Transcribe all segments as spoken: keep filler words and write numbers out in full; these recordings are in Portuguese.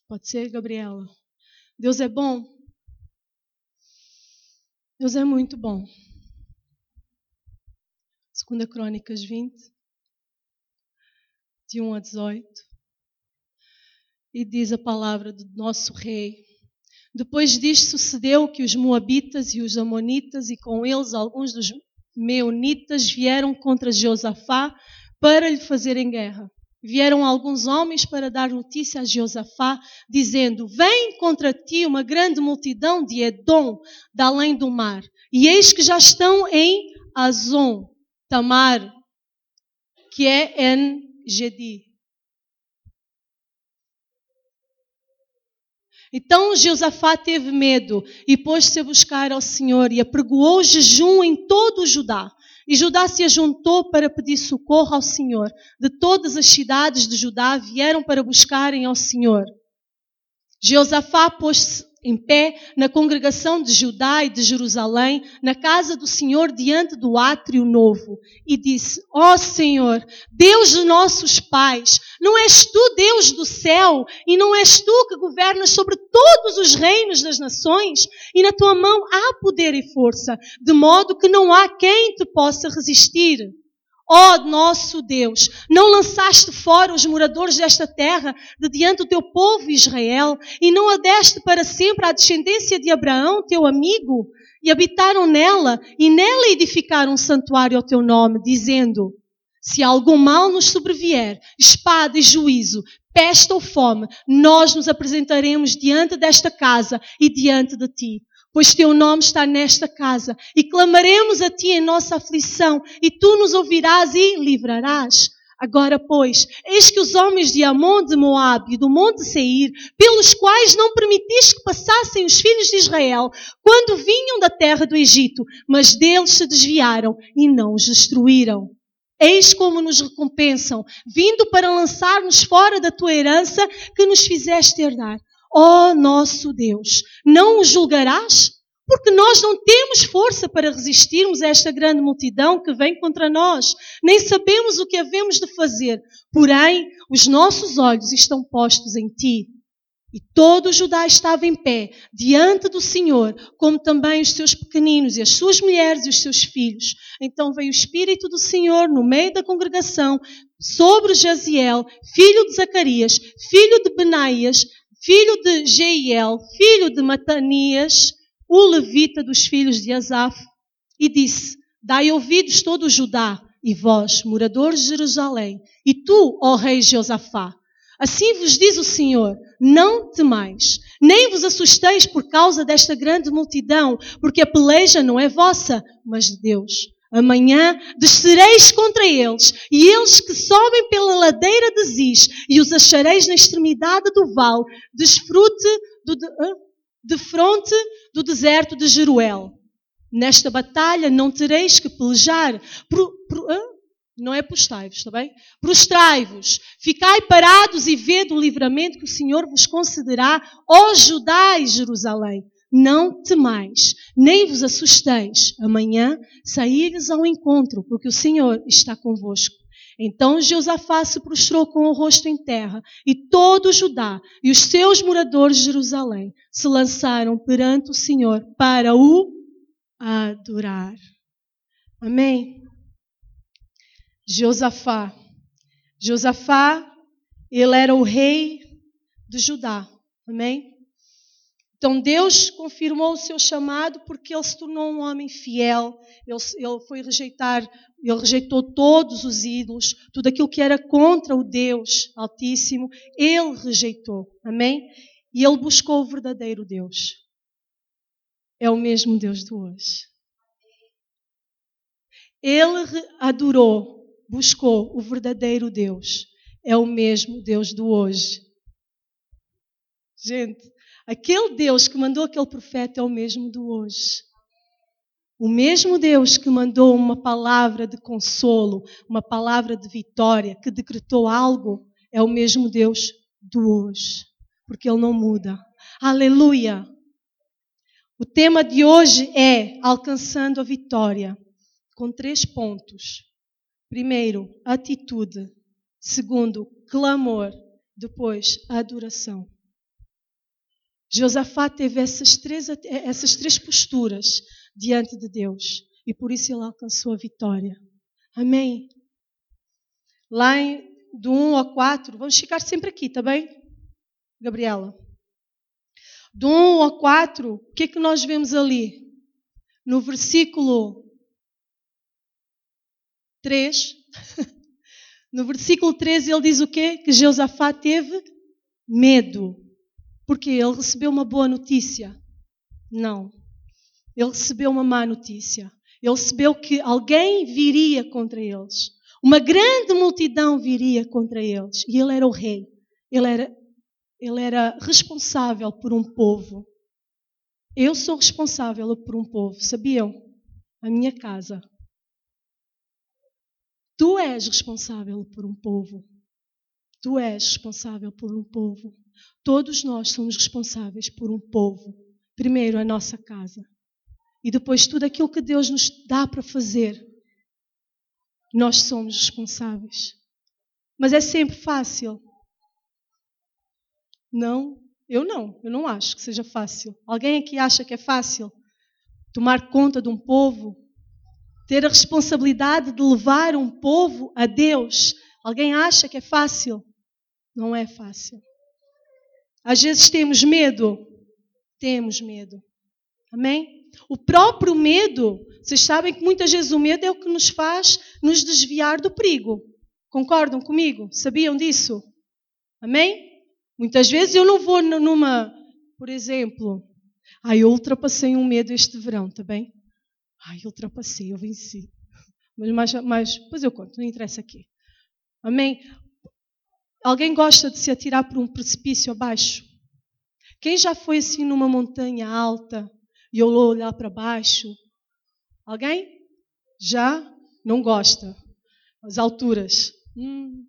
Pode ser, Gabriela? Deus é bom? Deus é muito bom. Segunda Crônicas vinte, de um a dezoito. E diz a palavra do nosso rei. Depois disto sucedeu que os moabitas e os amonitas e com eles alguns dos meunitas vieram contra Jeosafá para lhe fazerem guerra. Vieram alguns homens para dar notícia a Jeosafá, dizendo: vem contra ti uma grande multidão de Edom, da além do mar, e eis que já estão em Azon Tamar, que é En-Gedi. Então Jeosafá teve medo e pôs-se a buscar ao Senhor e apregoou jejum em todo o Judá. E Judá se ajuntou para pedir socorro ao Senhor. De todas as cidades de Judá vieram para buscarem ao Senhor. Jeosafá pôs-se em pé na congregação de Judá e de Jerusalém, na casa do Senhor, diante do átrio novo, e disse: ó Senhor, Deus de nossos pais, não és tu Deus do céu, e não és tu que governas sobre todos os reinos das nações, e na tua mão há poder e força, de modo que não há quem te possa resistir. Ó nosso Deus, não lançaste fora os moradores desta terra de diante do teu povo Israel e não a deste para sempre à descendência de Abraão, teu amigo? E habitaram nela e nela edificaram um santuário ao teu nome, dizendo: se algum mal nos sobrevier, espada e juízo, peste ou fome, nós nos apresentaremos diante desta casa e diante de ti. Pois teu nome está nesta casa, e clamaremos a ti em nossa aflição, e tu nos ouvirás e livrarás. Agora, pois, eis que os homens de Amon, de Moabe e do monte Seir, pelos quais não permitiste que passassem os filhos de Israel, quando vinham da terra do Egito, mas deles se desviaram e não os destruíram. Eis como nos recompensam, vindo para lançar-nos fora da tua herança que nos fizeste herdar. Ó nosso Deus, não os julgarás? Porque nós não temos força para resistirmos a esta grande multidão que vem contra nós, nem sabemos o que havemos de fazer. Porém, os nossos olhos estão postos em ti. E todo o Judá estava em pé, diante do Senhor, como também os seus pequeninos, e as suas mulheres e os seus filhos. Então veio o Espírito do Senhor no meio da congregação, sobre Jaziel, filho de Zacarias, filho de Benaías, filho de Jeiel, filho de Matanias, o levita dos filhos de Asaf, e disse: dai ouvidos todo o Judá, e vós, moradores de Jerusalém, e tu, ó rei Jeosafá, assim vos diz o Senhor: não temais, nem vos assusteis por causa desta grande multidão, porque a peleja não é vossa, mas de Deus. Amanhã descereis contra eles, e eles que sobem pela ladeira de Ziz, e os achareis na extremidade do vale, desfrute do, de, de fronte do deserto de Jeruel. Nesta batalha não tereis que pelejar. Pro, pro, não é postai-vos, está bem? Prostrai-vos, ficai parados e vede o livramento que o Senhor vos concederá, ó Judá e Jerusalém. Não temais, nem vos assusteis. Amanhã saí-lhes ao encontro, porque o Senhor está convosco. Então Jeosafá se prostrou com o rosto em terra, e todo o Judá e os seus moradores de Jerusalém se lançaram perante o Senhor para o adorar. Amém? Jeosafá. Jeosafá, ele era o rei de Judá. Amém? Então Deus confirmou o seu chamado porque ele se tornou um homem fiel. Ele, ele foi rejeitar, ele rejeitou todos os ídolos, tudo aquilo que era contra o Deus Altíssimo, ele rejeitou. Amém? E ele buscou o verdadeiro Deus. É o mesmo Deus de hoje. Ele adorou, buscou o verdadeiro Deus. É o mesmo Deus do hoje. Gente, aquele Deus que mandou aquele profeta é o mesmo do hoje. O mesmo Deus que mandou uma palavra de consolo, uma palavra de vitória, que decretou algo, é o mesmo Deus do hoje. Porque Ele não muda. Aleluia! O tema de hoje é alcançando a vitória, com três pontos. Primeiro, atitude. Segundo, clamor. Depois, adoração. Josafá teve essas três, essas três posturas diante de Deus e por isso ele alcançou a vitória. Amém? Lá em, do um ao quatro, vamos ficar sempre aqui, está bem, Gabriela? Do um ao quatro, o que é que nós vemos ali? No versículo três, no versículo treze ele diz o quê? Que Josafá teve medo. Porque ele recebeu uma boa notícia? Não. Ele recebeu uma má notícia. Ele recebeu que alguém viria contra eles. Uma grande multidão viria contra eles. E ele era o rei. Ele era, ele era responsável por um povo. Eu sou responsável por um povo. Sabiam? A minha casa. Tu és responsável por um povo. Tu és responsável por um povo. Todos nós somos responsáveis por um povo. Primeiro a nossa casa. E depois tudo aquilo que Deus nos dá para fazer. Nós somos responsáveis. Mas é sempre fácil? Não, eu não. Eu não acho que seja fácil. Alguém aqui acha que é fácil tomar conta de um povo? Ter a responsabilidade de levar um povo a Deus? Alguém acha que é fácil? Não é fácil. Às vezes temos medo. Temos medo. Amém? O próprio medo, vocês sabem que muitas vezes o medo é o que nos faz nos desviar do perigo. Concordam comigo? Sabiam disso? Amém? Muitas vezes eu não vou numa, por exemplo, ah, eu ultrapassei um medo este verão, está bem? Ah, eu ultrapassei, eu venci. Mas, mas, mas depois eu conto, não interessa aqui. Amém? Alguém gosta de se atirar por um precipício abaixo? Quem já foi assim numa montanha alta e eu olhar para baixo? Alguém? Já? Não gosta. As alturas. Hum.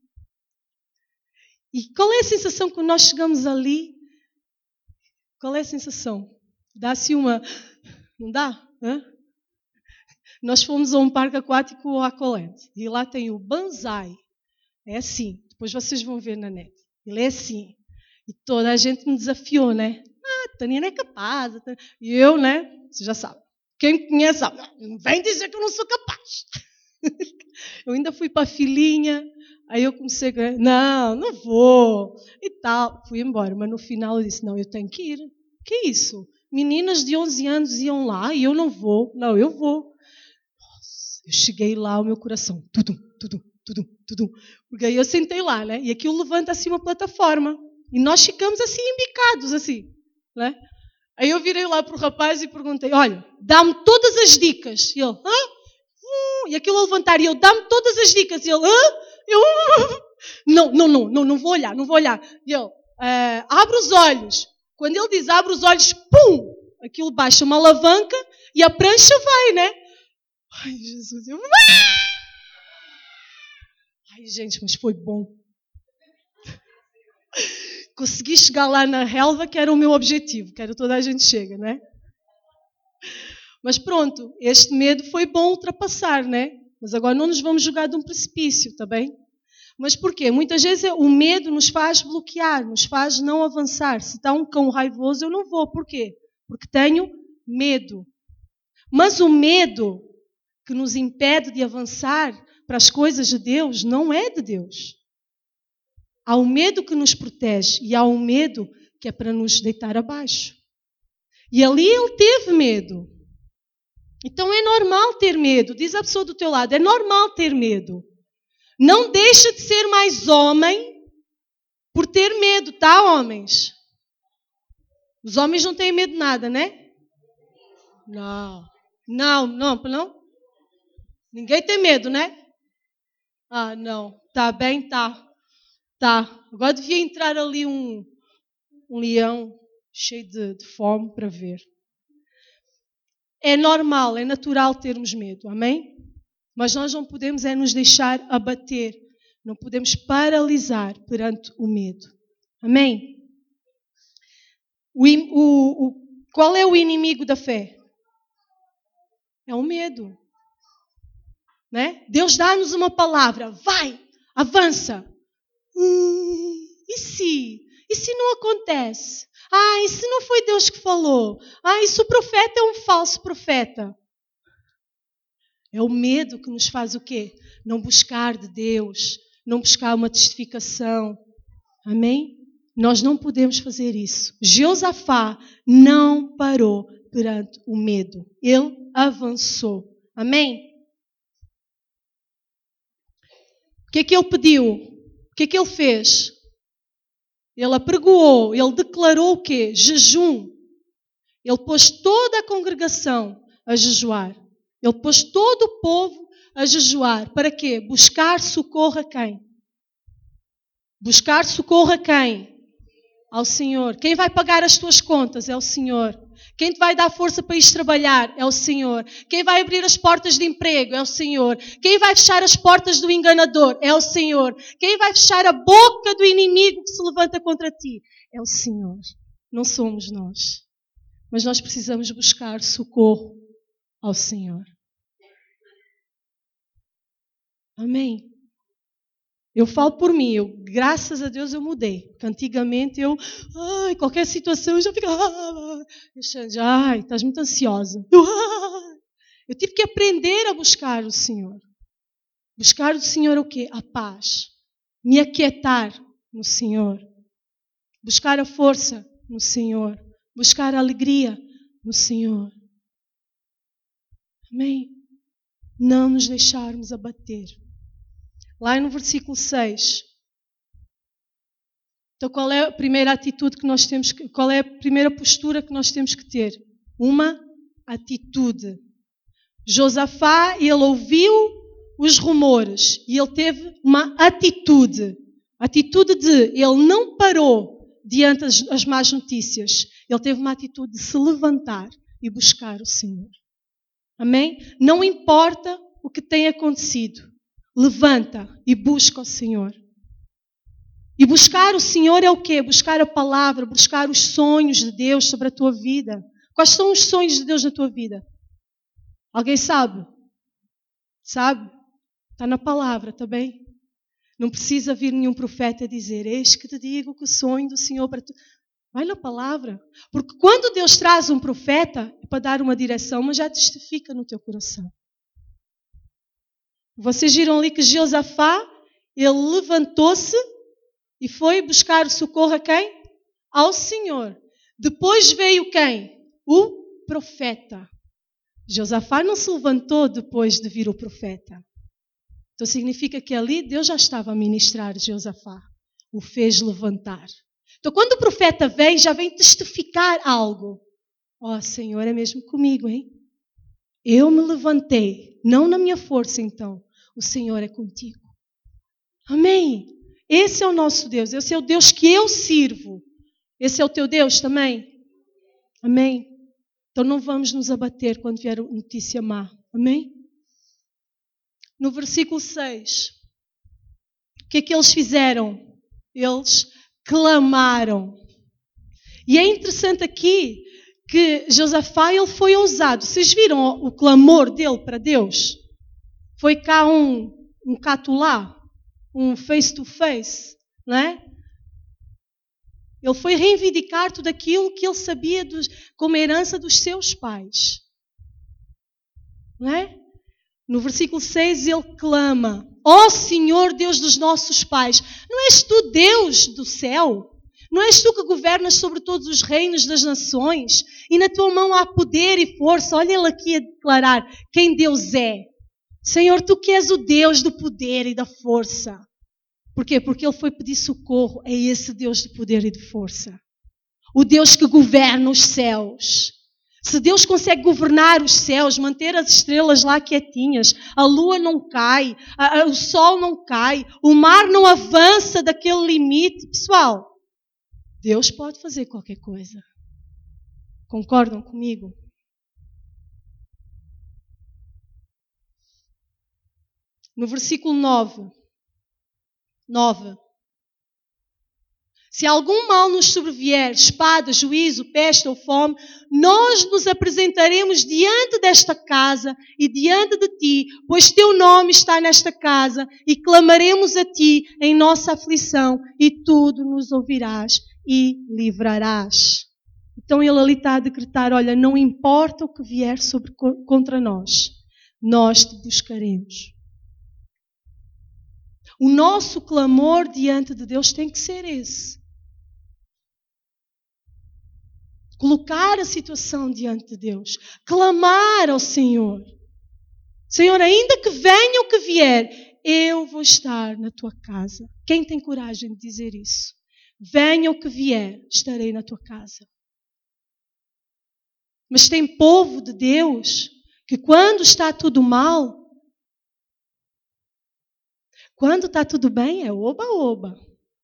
E qual é a sensação quando nós chegamos ali? Qual é a sensação? Dá-se uma... Não dá? Hã? Nós fomos a um parque aquático, o Aqualand, e lá tem o Banzai. É assim. Depois vocês vão ver na net. Ele é assim. E toda a gente me desafiou, né? Ah, Tânia não é capaz. E eu, né? Você já sabe. Quem me conhece sabe. Não vem dizer que eu não sou capaz. Eu ainda fui para a filhinha. Aí eu comecei a... Não, não vou. E tal. Fui embora. Mas no final eu disse, não, eu tenho que ir. Que é isso? Meninas de onze anos iam lá e eu não vou. Não, eu vou. Nossa, eu cheguei lá, o meu coração... Tudo, tudo. Tudo, tudo. Porque aí eu sentei lá, né? E aquilo levanta assim uma plataforma. E nós ficamos assim embicados, assim, né? Aí eu virei lá para o rapaz e perguntei, olha, dá-me todas as dicas. E ele, hã? Hum. E aquilo a levantar e eu, dá-me todas as dicas. E ele, hã? Eu, não, não, não, não, não vou olhar, não vou olhar. E eu, uh, abre os olhos. Quando ele diz abre os olhos, pum! Aquilo baixa uma alavanca e a prancha vai, né? Ai, Jesus, eu... Ai, gente, mas foi bom. Consegui chegar lá na relva, que era o meu objetivo, que era toda a gente chega, né? Mas pronto, este medo foi bom ultrapassar, né? Mas agora não nos vamos jogar de um precipício, tá bem? Mas porquê? Muitas vezes o medo nos faz bloquear, nos faz não avançar. Se está um cão raivoso, eu não vou. Porquê? Porque tenho medo. Mas o medo que nos impede de avançar para as coisas de Deus, não é de Deus. Há um medo que nos protege e há um medo que é para nos deitar abaixo. E ali ele teve medo. Então é normal ter medo. Diz a pessoa do teu lado, é normal ter medo. Não deixa de ser mais homem por ter medo, tá, homens? Os homens não têm medo de nada, né? Não. Não, não, não. Ninguém tem medo, né? Ah, não. Tá bem, tá. Tá. Agora devia entrar ali um, um leão cheio de, de fome para ver. É normal, é natural termos medo, amém? Mas nós não podemos é nos deixar abater. Não podemos paralisar perante o medo. Amém? O, o, o, qual é o inimigo da fé? É o medo. Né? Deus dá-nos uma palavra. Vai, avança. Hum, e se? E se não acontece? Ah, isso não foi Deus que falou. Ah, isso o profeta é um falso profeta. É o medo que nos faz o quê? Não buscar de Deus, não buscar uma testificação. Amém? Nós não podemos fazer isso. Josafá não parou perante o medo. Ele avançou. Amém? O que é que ele pediu? O que é que ele fez? Ele apregoou, ele declarou o quê? Jejum. Ele pôs toda a congregação a jejuar. Ele pôs todo o povo a jejuar. Para quê? Buscar socorro a quem? Buscar socorro a quem? Ao Senhor. Quem vai pagar as tuas contas é o Senhor. Quem te vai dar força para ir trabalhar é o Senhor. Quem vai abrir as portas de emprego é o Senhor. Quem vai fechar as portas do enganador é o Senhor. Quem vai fechar a boca do inimigo que se levanta contra ti é o Senhor. Não somos nós. Mas nós precisamos buscar socorro ao Senhor. Amém. Eu falo por mim, eu, graças a Deus eu mudei. Porque antigamente eu, ai, qualquer situação eu já ficava, ai, estás muito ansiosa. Eu, eu tive que aprender a buscar o Senhor. Buscar o Senhor o quê? A paz. Me aquietar no Senhor. Buscar a força no Senhor. Buscar a alegria no Senhor. Amém? Não nos deixarmos abater. Lá no versículo seis. Então qual é a primeira atitude que nós temos que, qual é a primeira postura que nós temos que ter? Uma atitude. Josafá, ele ouviu os rumores e ele teve uma atitude. Atitude de, ele não parou diante das, das más notícias. Ele teve uma atitude de se levantar e buscar o Senhor. Amém? Não importa o que tenha acontecido. Levanta e busca o Senhor. E buscar o Senhor é o quê? Buscar a palavra, buscar os sonhos de Deus sobre a tua vida. Quais são os sonhos de Deus na tua vida? Alguém sabe? Sabe? Está na palavra, está bem? Não precisa vir nenhum profeta dizer, eis que te digo que o sonho do Senhor para tu... Vai na palavra. Porque quando Deus traz um profeta, é para dar uma direção, mas já testifica no teu coração. Vocês viram ali que Josafá, ele levantou-se e foi buscar socorro a quem? Ao Senhor. Depois veio quem? O profeta. Josafá não se levantou depois de vir o profeta. Então significa que ali Deus já estava a ministrar Josafá. O fez levantar. Então quando o profeta vem, já vem testificar algo. Ó, oh, Senhor, é mesmo comigo, hein? Eu me levantei, não na minha força então. O Senhor é contigo. Amém? Esse é o nosso Deus. Esse é o Deus que eu sirvo. Esse é o teu Deus também? Amém? Então não vamos nos abater quando vier notícia má. Amém? No versículo seis. O que é que eles fizeram? Eles clamaram. E é interessante aqui que Josafá, ele foi ousado. Vocês viram o clamor dele para Deus? Foi cá um, um catulá, um face to face, não é? Ele foi reivindicar tudo aquilo que ele sabia dos, como herança dos seus pais. Não é? No versículo seis ele clama, ó Senhor Deus dos nossos pais, não és tu Deus do céu? Não és tu que governas sobre todos os reinos das nações? E na tua mão há poder e força. Olha ele aqui a declarar quem Deus é. Senhor, tu que és o Deus do poder e da força. Porquê? Porque ele foi pedir socorro a esse Deus de poder e de força. O Deus que governa os céus. Se Deus consegue governar os céus, manter as estrelas lá quietinhas, a lua não cai, a, a, o sol não cai, o mar não avança daquele limite. Pessoal, Deus pode fazer qualquer coisa. Concordam comigo? No versículo nove. nove. Se algum mal nos sobrevier, espada, juízo, peste ou fome, nós nos apresentaremos diante desta casa e diante de ti, pois teu nome está nesta casa, e clamaremos a ti em nossa aflição, e tu nos ouvirás e livrarás. Então ele ali está a decretar, olha, não importa o que vier sobre, contra nós, nós te buscaremos. O nosso clamor diante de Deus tem que ser esse. Colocar a situação diante de Deus. Clamar ao Senhor. Senhor, ainda que venha o que vier, eu vou estar na tua casa. Quem tem coragem de dizer isso? Venha o que vier, estarei na tua casa. Mas tem povo de Deus que quando está tudo mal, quando está tudo bem, é oba-oba.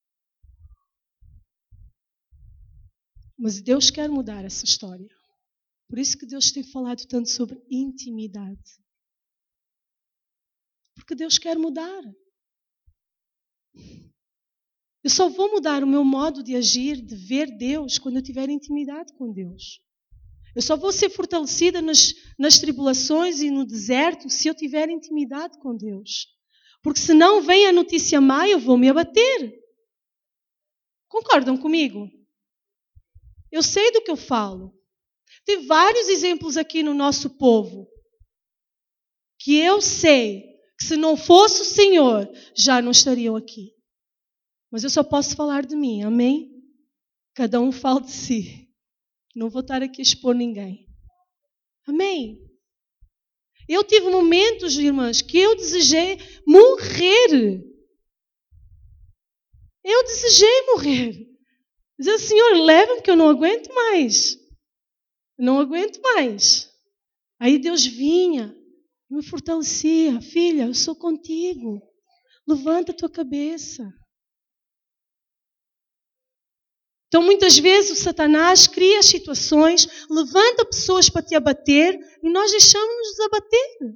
Mas Deus quer mudar essa história. Por isso que Deus tem falado tanto sobre intimidade. Porque Deus quer mudar. Eu só vou mudar o meu modo de agir, de ver Deus, quando eu tiver intimidade com Deus. Eu só vou ser fortalecida nas, nas tribulações e no deserto se eu tiver intimidade com Deus. Porque senão vem a notícia má e eu vou me abater. Concordam comigo? Eu sei do que eu falo. Tem vários exemplos aqui no nosso povo que eu sei que se não fosse o Senhor, já não estariam aqui. Mas eu só posso falar de mim, amém? Cada um fala de si. Não vou estar aqui a expor ninguém. Amém? Eu tive momentos, irmãs, que eu desejei morrer. Eu desejei morrer. Dizer, Senhor, leva-me que eu não aguento mais. Não aguento mais. Aí Deus vinha, me fortalecia. Filha, eu sou contigo. Levanta a tua cabeça. Então, muitas vezes, o Satanás cria situações, levanta pessoas para te abater e nós deixamos-nos abater.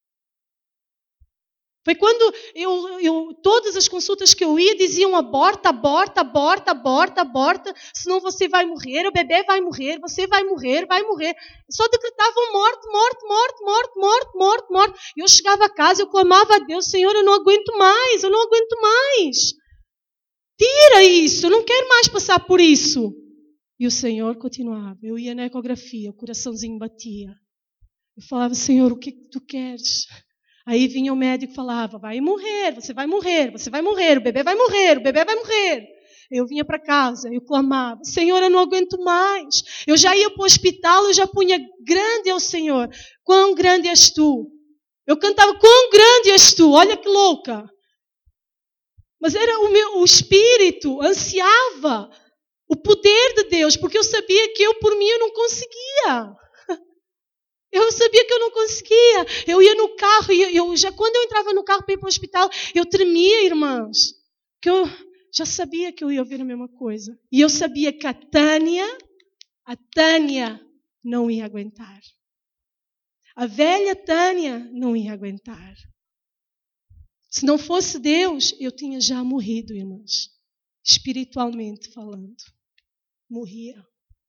Foi quando eu, eu, todas as consultas que eu ia diziam aborta, aborta, aborta, aborta, aborta, senão você vai morrer, o bebê vai morrer, você vai morrer, vai morrer. Só decretavam morte, morte, morte, morte, morte, morte, morte. E eu chegava a casa, eu clamava a Deus, Senhor, eu não aguento mais, eu não aguento mais. Tira isso, eu não quero mais passar por isso. E o Senhor continuava. Eu ia na ecografia, o coraçãozinho batia. Eu falava, Senhor, o que tu queres? Aí vinha o médico e falava, vai morrer, você vai morrer, você vai morrer, o bebê vai morrer, o bebê vai morrer. Eu vinha para casa, eu clamava, Senhor, eu não aguento mais. Eu já ia para o hospital, eu já punha, grande é o Senhor, quão grande és tu. Eu cantava, quão grande és tu, olha que louca. Mas era o meu o espírito, ansiava o poder de Deus, porque eu sabia que eu, por mim, eu não conseguia. Eu sabia que eu não conseguia. Eu ia no carro e eu, já quando eu entrava no carro para ir para o hospital, eu tremia, irmãos. Que eu já sabia que eu ia ouvir a mesma coisa. E eu sabia que a Tânia, a Tânia não ia aguentar. A velha Tânia não ia aguentar. Se não fosse Deus, eu tinha já morrido, irmãos. Espiritualmente falando. Morria.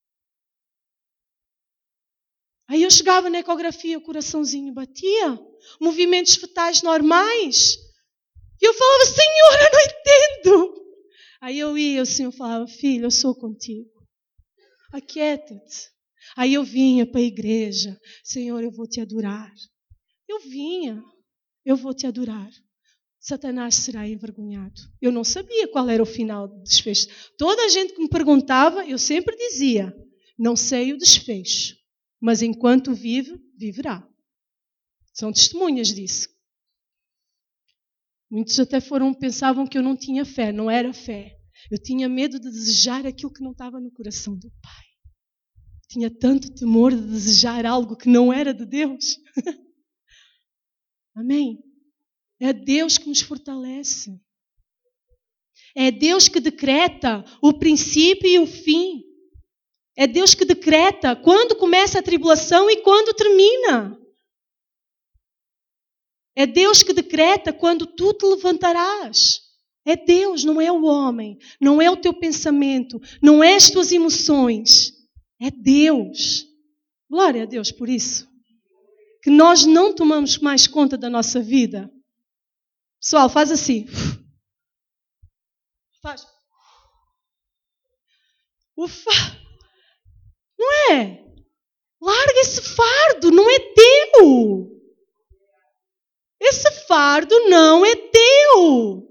Aí eu chegava na ecografia, o coraçãozinho batia, movimentos fetais normais. E eu falava, Senhor, eu não entendo. Aí eu ia, o Senhor falava, filho, eu sou contigo. Aquieta-te. Aí eu vinha para a igreja, Senhor, eu vou te adorar. Eu vinha, eu vou te adorar. Satanás será envergonhado. Eu não sabia qual era o final do desfecho. Toda a gente que me perguntava, eu sempre dizia, não sei o desfecho. Mas enquanto vive, viverá. São testemunhas disso. Muitos até foram, pensavam que eu não tinha fé. Não era fé. Eu tinha medo de desejar aquilo que não estava no coração do Pai. Tinha tanto temor de desejar algo que não era de Deus. Amém? É Deus que nos fortalece. É Deus que decreta o princípio e o fim. É Deus que decreta quando começa a tribulação e quando termina. É Deus que decreta quando tu te levantarás. É Deus, não é o homem. Não é o teu pensamento. Não é as tuas emoções. É Deus. Glória a Deus por isso. Que nós não tomamos mais conta da nossa vida. Pessoal, faz assim. Faz. O fa... Não é? Larga esse fardo, não é teu. Esse fardo não é teu.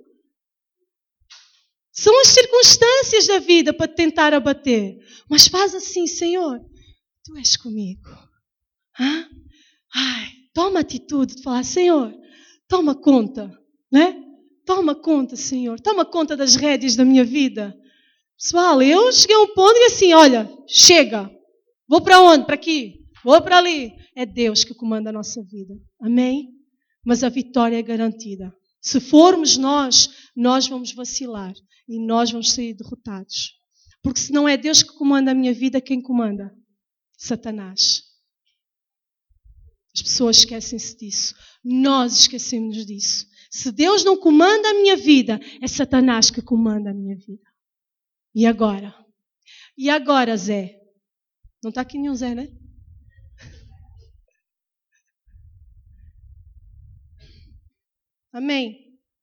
São as circunstâncias da vida para te tentar abater. Mas faz assim, Senhor, Tu és comigo. Hã? Ai, toma atitude de falar, Senhor, toma conta, né? Toma conta, Senhor. Toma conta das rédeas da minha vida. Pessoal, eu cheguei a um ponto e assim, olha, chega. Vou para onde? Para aqui. Vou para ali. É Deus que comanda a nossa vida. Amém? Mas a vitória é garantida. Se formos nós, nós vamos vacilar. E nós vamos sair derrotados. Porque se não é Deus que comanda a minha vida, quem comanda? Satanás. As pessoas esquecem-se disso. Nós esquecemos disso. Se Deus não comanda a minha vida, é Satanás que comanda a minha vida. E agora? E agora, Zé? Não está aqui nenhum Zé, né? Amém.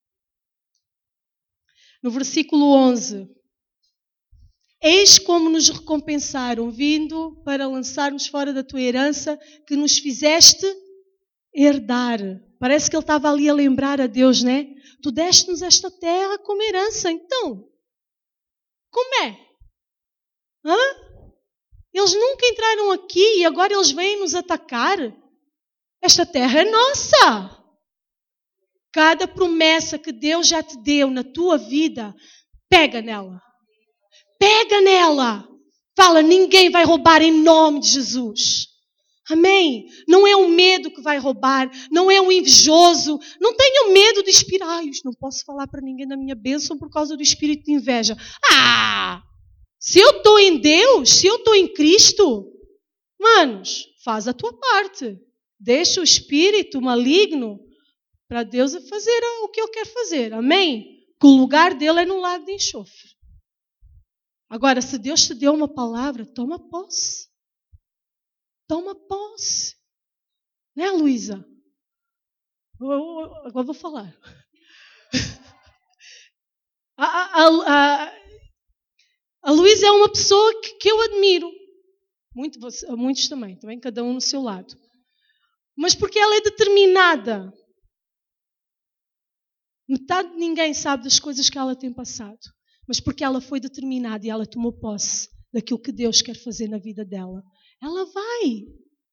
No versículo onze. Eis como nos recompensaram, vindo para lançar-nos fora da tua herança, que nos fizeste herdar. Parece que ele estava ali a lembrar a Deus, né? Tu deste-nos esta terra como herança. Então, como é? Hã? Eles nunca entraram aqui e agora eles vêm nos atacar? Esta terra é nossa. Cada promessa que Deus já te deu na tua vida, pega nela. Pega nela. Fala, ninguém vai roubar em nome de Jesus. Amém? Não é o medo que vai roubar, não é o invejoso. Não tenham medo de espiraios. Não posso falar para ninguém da minha bênção por causa do espírito de inveja. Ah! Se eu estou em Deus, se eu estou em Cristo, manos, faz a tua parte. Deixa o espírito maligno para Deus fazer o que eu quero fazer. Amém? Que o lugar dele é no lago de enxofre. Agora, se Deus te deu uma palavra, toma posse. Toma posse. Né, Luísa? Agora vou falar. A, a, a, a Luísa é uma pessoa que, que eu admiro. Muito, muitos também. Também cada um no seu lado. Mas porque ela é determinada. Metade de ninguém sabe das coisas que ela tem passado. Mas porque ela foi determinada e ela tomou posse daquilo que Deus quer fazer na vida dela. Ela vai.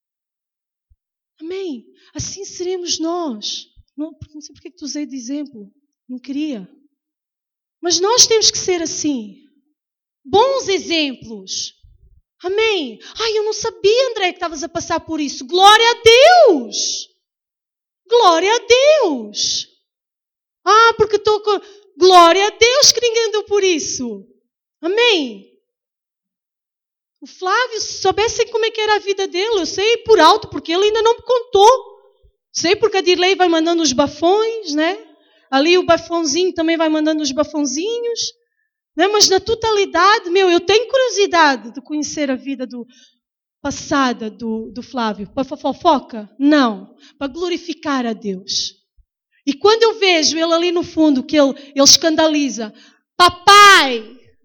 Amém? Assim seremos nós. Não, não sei porque é que tu usei de exemplo. Não queria. Mas nós temos que ser assim. Bons exemplos. Amém? Ai, eu não sabia, André, que estavas a passar por isso. Glória a Deus. Glória a Deus. Ah, porque estou com... Glória a Deus que ninguém deu por isso. Amém? O Flávio, se soubessem como é que era a vida dele, eu sei por alto, porque ele ainda não me contou. Sei porque a Dirley vai mandando os bafões, né? Ali o bafãozinho também vai mandando os bafãozinhos. Né? Mas na totalidade, meu, eu tenho curiosidade de conhecer a vida do, passada do, do Flávio. Para fofoca? Não. Para glorificar a Deus. E quando eu vejo ele ali no fundo, que ele, ele escandaliza, papai,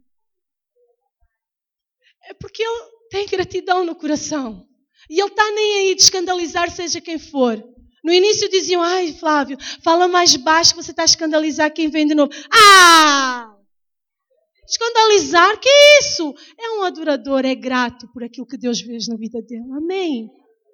é porque ele tem gratidão no coração. E ele está nem aí de escandalizar seja quem for. No início diziam, ai Flávio, fala mais baixo que você está a escandalizar quem vem de novo. Ah! Escandalizar, que isso? É um adorador, é grato por aquilo que Deus fez na vida dele. Amém?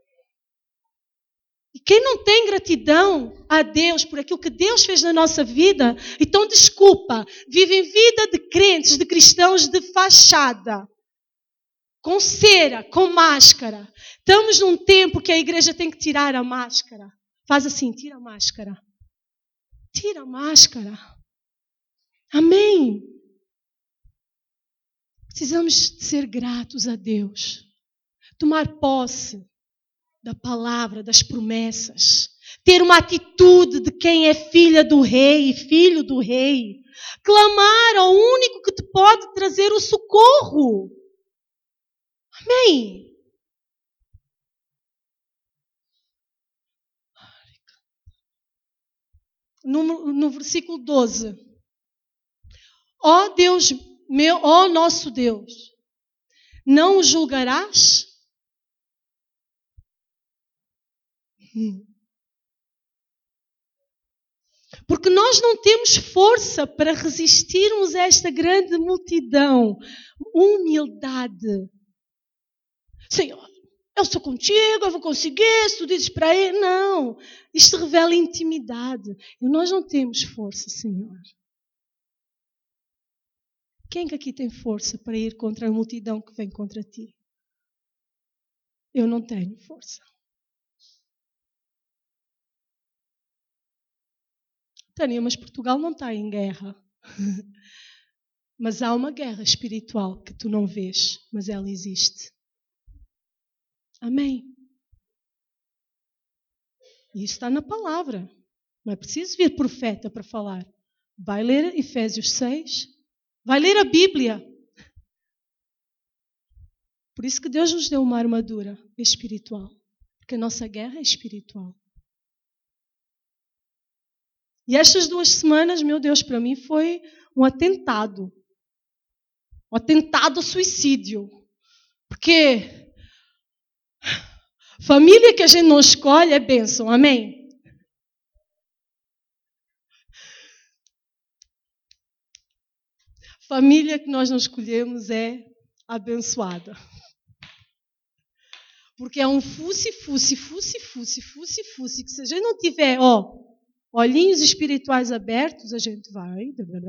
E quem não tem gratidão a Deus por aquilo que Deus fez na nossa vida, então desculpa, vivem vida de crentes, de cristãos de fachada. Com cera, com máscara. Estamos num tempo que a igreja tem que tirar a máscara. Faz assim, tira a máscara. Tira a máscara. Amém? Precisamos de ser gratos a Deus. Tomar posse da palavra, das promessas. Ter uma atitude de quem é filha do rei, filho do rei. Clamar ao único que te pode trazer o socorro. Amém? No, no versículo doze. Ó Deus meu, ó nosso Deus, não o julgarás? Hum. Porque nós não temos força para resistirmos a esta grande multidão. Humildade. Senhor, eu sou contigo, eu vou conseguir, se tu dizes para ele. Não. Isto revela intimidade. E nós não temos força, Senhor. Quem que aqui tem força para ir contra a multidão que vem contra ti? Eu não tenho força. Tânia, mas Portugal não está em guerra. Mas há uma guerra espiritual que tu não vês, mas ela existe. Amém. E isso está na palavra. Não é preciso vir profeta para falar. Vai ler Efésios seis. Vai ler a Bíblia. Por isso que Deus nos deu uma armadura espiritual. Porque a nossa guerra é espiritual. E estas duas semanas, meu Deus, para mim foi um atentado. Um atentado ao suicídio. Porque família que a gente não escolhe é bênção, amém? Família que nós não escolhemos é abençoada. Porque é um fusse, fusse, fusse, fusse, fusse, fusse, que se a gente não tiver, ó, olhinhos espirituais abertos, a gente vai.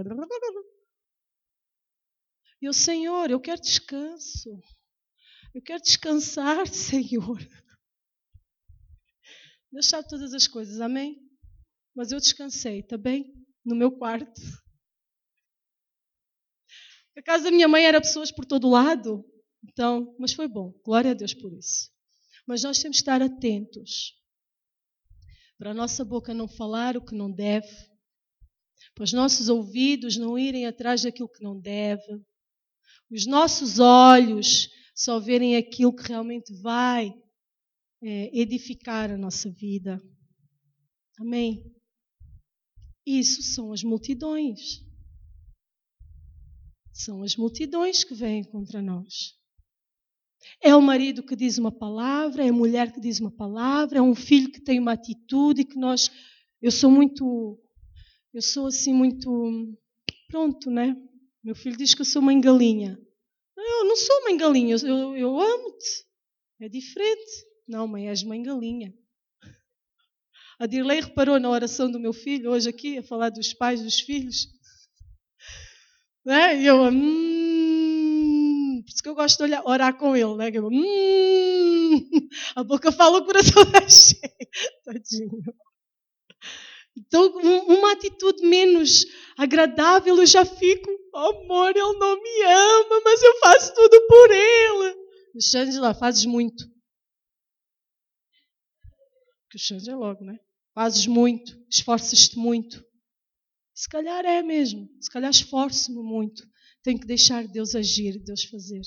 E o Senhor, eu quero descanso. Eu quero descansar, Senhor. Deus sabe todas as coisas, amém? Mas eu descansei, tá bem? No meu quarto. A casa da minha mãe era pessoas por todo lado. Então, mas foi bom. Glória a Deus por isso. Mas nós temos que estar atentos. Para a nossa boca não falar o que não deve. Para os nossos ouvidos não irem atrás daquilo que não deve. Os nossos olhos só verem aquilo que realmente vai é, edificar a nossa vida. Amém? Isso são as multidões. São as multidões que vêm contra nós. É o marido que diz uma palavra, é a mulher que diz uma palavra, é um filho que tem uma atitude que nós... Eu sou muito... Eu sou assim muito... Pronto, né? Meu filho diz que eu sou mãe galinha. Eu não sou mãe galinha, eu, eu amo-te. É diferente. Não, mãe, és mãe galinha. A Dirley reparou na oração do meu filho, hoje aqui, a falar dos pais, dos filhos. Né? E eu, hum, por isso que eu gosto de olhar, orar com ele, né? Eu, hum, a boca fala, o coração está cheio. Tadinho. Então, uma atitude menos agradável, eu já fico, amor, ele não me ama, mas eu faço tudo por ele. O Xande lá, fazes muito. Porque o Xande é logo, né? Fazes muito, esforças-te muito. Se calhar é mesmo, se calhar esforço-me muito. Tenho que deixar Deus agir, Deus fazer.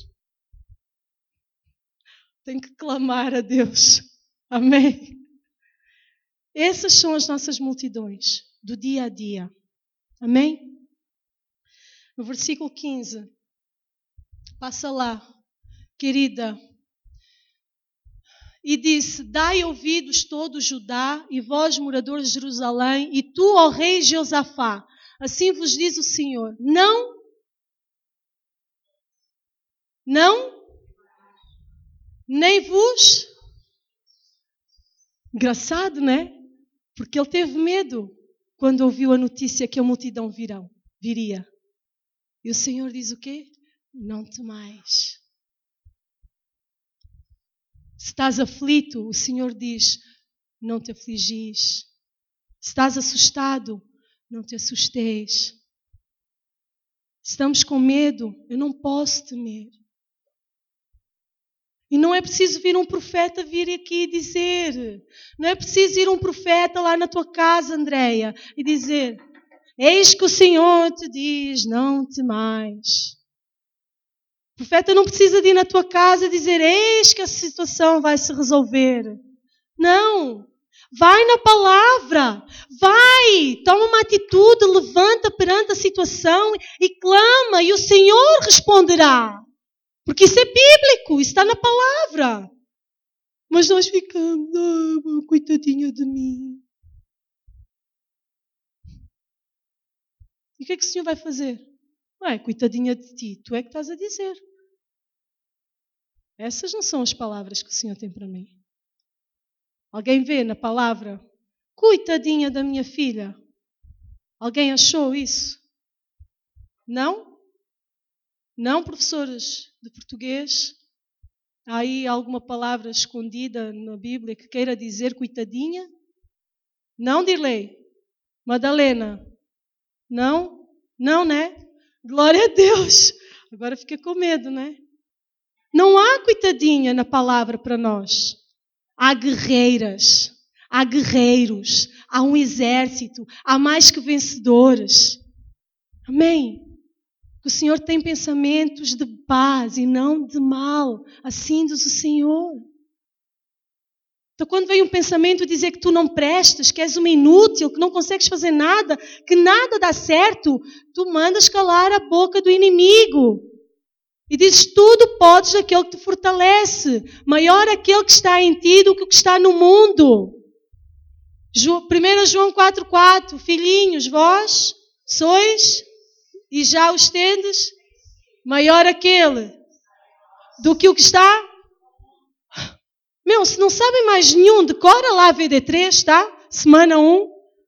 Tenho que clamar a Deus. Amém? Essas são as nossas multidões do dia a dia. Amém? No versículo quinze. Passa lá, querida. E disse, dai ouvidos todo Judá e vós, moradores de Jerusalém, e tu, ó rei Josafá, assim vos diz o Senhor, não, não, nem vos... Engraçado, né? Porque ele teve medo quando ouviu a notícia que a multidão virão, viria. E o Senhor diz o quê? Não temais. Se estás aflito, o Senhor diz, não te afligis. Se estás assustado, não te assusteis. Se estamos com medo, eu não posso temer. E não é preciso vir um profeta vir aqui dizer. Não é preciso ir um profeta lá na tua casa, Andréia, e dizer, eis que o Senhor te diz, não temais. O profeta não precisa de ir na tua casa e dizer, eis que a situação vai se resolver. Não. Vai na palavra. Vai. Toma uma atitude, levanta perante a situação e clama e o Senhor responderá. Porque isso é bíblico, isso está na palavra. Mas nós ficamos, oh, coitadinha de mim. E o que é que o Senhor vai fazer? Não é, coitadinha de ti, tu é que estás a dizer. Essas não são as palavras que o Senhor tem para mim. Alguém vê na palavra, coitadinha da minha filha? Alguém achou isso? Não? Não, professores de português? Há aí alguma palavra escondida na Bíblia que queira dizer coitadinha? Não, Dirley? Madalena? Não? Não, né? Glória a Deus! Agora fica com medo, né? Não há coitadinha na palavra para nós. Há guerreiras, há guerreiros, há um exército, há mais que vencedores. Amém? O Senhor tem pensamentos de paz e não de mal. Assim diz o Senhor. Então, quando vem um pensamento dizer que tu não prestas, que és uma inútil, que não consegues fazer nada, que nada dá certo, tu mandas calar a boca do inimigo. E dizes, tudo podes daquele que te fortalece. Maior aquele que está em ti do que o que está no mundo. primeiro João quatro, quatro. Filhinhos, vós sois, e já os tendes, maior aquele do que o que está. Meu, se não sabem mais nenhum, decora lá a V D três, tá? Semana um.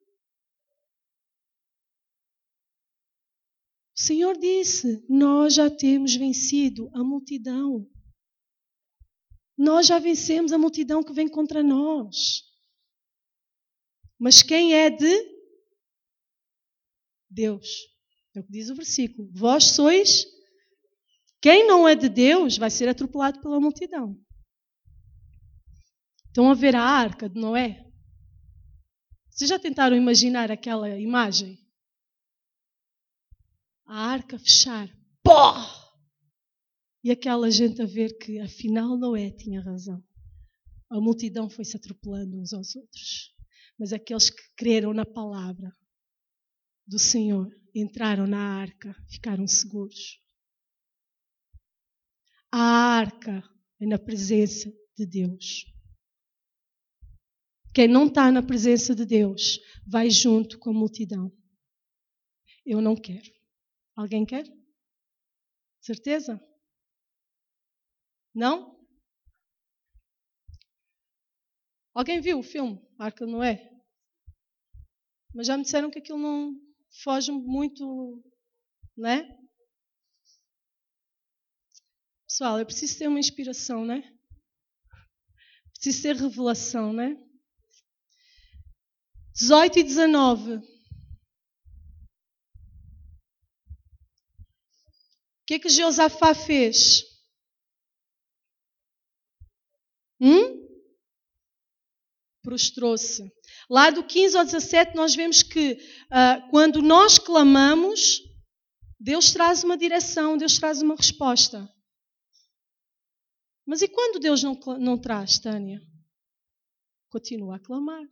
O Senhor disse, nós já temos vencido a multidão. Nós já vencemos a multidão que vem contra nós. Mas quem é de Deus? É o que diz o versículo. Vós sois, quem não é de Deus vai ser atropelado pela multidão. Então a ver a arca de Noé. Vocês já tentaram imaginar aquela imagem? A arca fechar. Pó! E aquela gente a ver que afinal Noé tinha razão. A multidão foi-se atropelando uns aos outros. Mas aqueles que creram na palavra do Senhor, entraram na arca, ficaram seguros. A arca é na presença de Deus. Quem não está na presença de Deus, vai junto com a multidão. Eu não quero. Alguém quer? Certeza? Não? Alguém viu o filme Arca de Noé? Mas já me disseram que aquilo não foge muito, né? Pessoal, eu preciso ter uma inspiração, né? Preciso ter revelação, né? dezoito e dezenove. O que é que Josafá fez? Hum? Prostrou-se. Lá do quinze ao dezassete nós vemos que uh, quando nós clamamos, Deus traz uma direção, Deus traz uma resposta. Mas e quando Deus não, não traz, Tânia? Continua a clamar.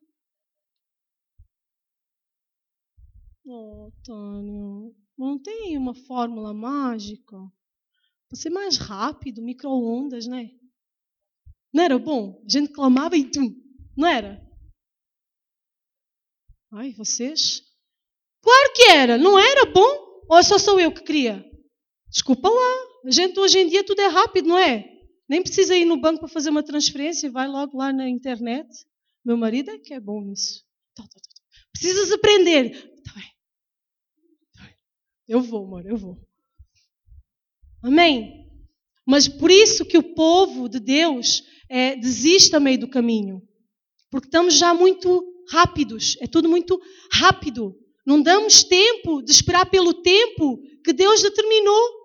Oh, Tânia, não tem uma fórmula mágica? Para ser mais rápido, micro-ondas, né? Não era bom? A gente clamava e tum, não era? Ai, vocês? Claro que era, não era bom? Ou só sou eu que queria? Desculpa lá, a gente hoje em dia tudo é rápido, não é? Nem precisa ir no banco para fazer uma transferência, vai logo lá na internet. Meu marido é que é bom nisso. Tá, tá, tá. Precisas aprender. Tá bem. Tá bem. Eu vou, amor, eu vou. Amém? Mas por isso que o povo de Deus é, desiste a meio do caminho. Porque estamos já muito rápidos. É tudo muito rápido. Não damos tempo de esperar pelo tempo que Deus determinou.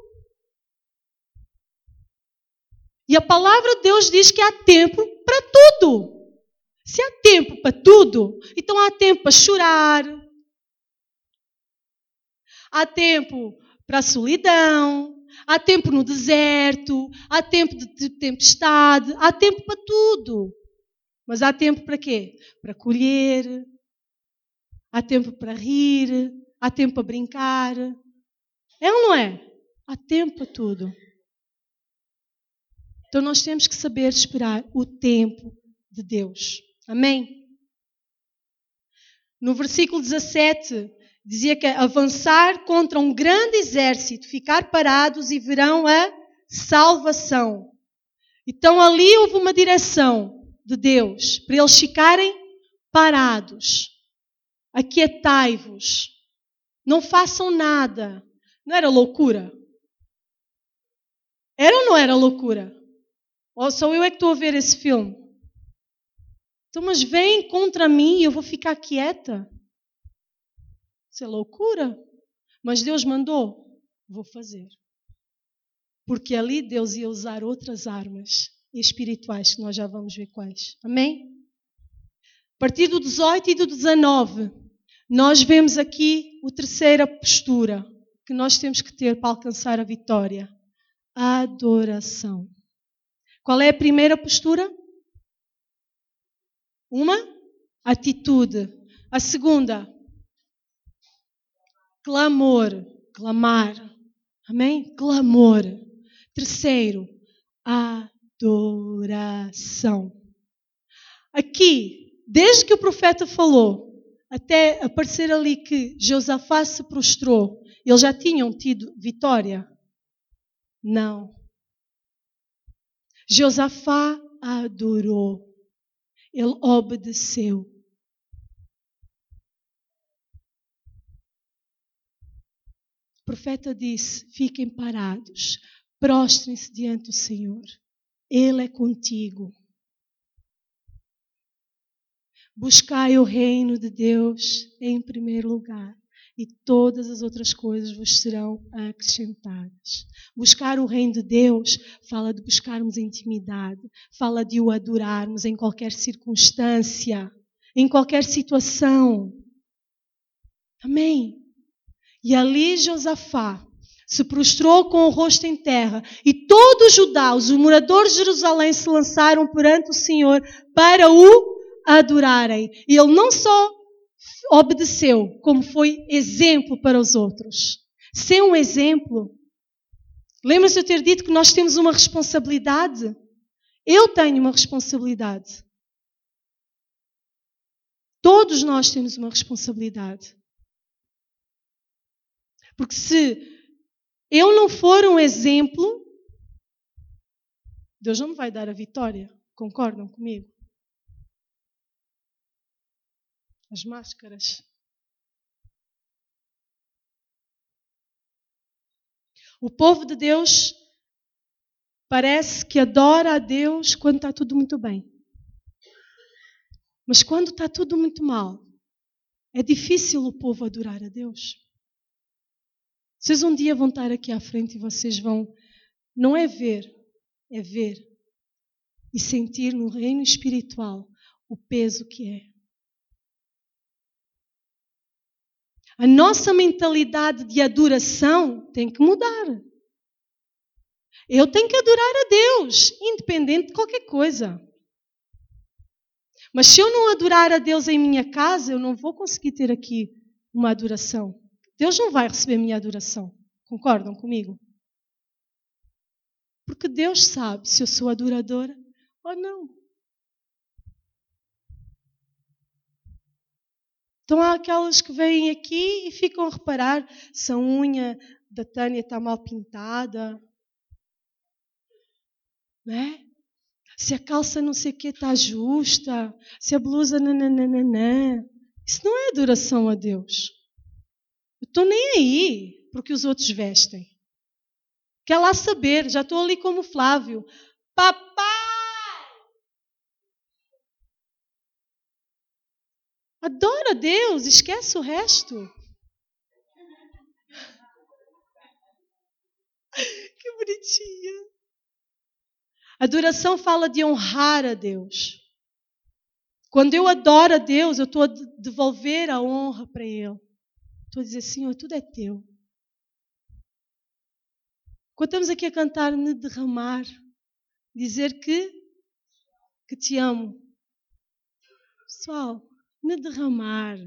E a palavra de Deus diz que há tempo para tudo. Se há tempo para tudo, então há tempo para chorar. Há tempo para a solidão. Há tempo no deserto. Há tempo de tempestade. Há tempo para tudo. Mas há tempo para quê? Para colher. Há tempo para rir. Há tempo para brincar. É ou não é? Há tempo para tudo. Então nós temos que saber esperar o tempo de Deus. Amém? No versículo dezassete, dizia que avançar contra um grande exército, ficar parados e verão a salvação. Então ali houve uma direção de Deus, para eles ficarem parados. Aquietai-vos. Não façam nada. Não era loucura? Era ou não era loucura? Ou só eu é que estou a ver esse filme? Então, mas vem contra mim e eu vou ficar quieta? Isso é loucura. Mas Deus mandou, vou fazer. Porque ali Deus ia usar outras armas espirituais, que nós já vamos ver quais. Amém? A partir do dezoito e do dezanove, nós vemos aqui a terceira postura que nós temos que ter para alcançar a vitória. A adoração. Qual é a primeira postura? Uma? Atitude. A segunda? Clamor. Clamar. Amém? Clamor. Terceiro, adoração. Aqui, desde que o profeta falou, até aparecer ali que Josafá se prostrou, eles já tinham tido vitória? Não. Josafá adorou. Ele obedeceu. O profeta disse, fiquem parados, prostrem-se diante do Senhor. Ele é contigo. Buscai o reino de Deus em primeiro lugar e todas as outras coisas vos serão acrescentadas. Buscar o reino de Deus fala de buscarmos intimidade, fala de o adorarmos em qualquer circunstância, em qualquer situação. Amém? E ali Josafá se prostrou com o rosto em terra e todos os judeus, os moradores de Jerusalém, se lançaram perante o Senhor para o adorarem. E ele não só obedeceu, como foi exemplo para os outros. Ser um exemplo. Lembra-se de eu ter dito que nós temos uma responsabilidade? Eu tenho uma responsabilidade. Todos nós temos uma responsabilidade. Porque se eu não for um exemplo, Deus não me vai dar a vitória. Concordam comigo? As máscaras. O povo de Deus parece que adora a Deus quando está tudo muito bem. Mas quando está tudo muito mal, é difícil o povo adorar a Deus. Vocês um dia vão estar aqui à frente e vocês vão, não é ver, é ver e sentir no reino espiritual o peso que é. A nossa mentalidade de adoração tem que mudar. Eu tenho que adorar a Deus, independente de qualquer coisa. Mas se eu não adorar a Deus em minha casa, eu não vou conseguir ter aqui uma adoração. Deus não vai receber minha adoração. Concordam comigo? Porque Deus sabe se eu sou adoradora ou não. Então há aquelas que vêm aqui e ficam a reparar se a unha da Tânia está mal pintada, não é? Se a calça não sei o que está justa, se a blusa nananana. Isso não é adoração a Deus. Eu estou nem aí porque os outros vestem. Quer lá saber, já estou ali como Flávio. Papai! Adora a Deus, esquece o resto. Que bonitinha. Adoração fala de honrar a Deus. Quando eu adoro a Deus, eu estou a devolver a honra para Ele. Estou a dizer, Senhor, tudo é Teu. Quando estamos aqui a cantar, me derramar, dizer que, que Te amo. Pessoal, me derramar.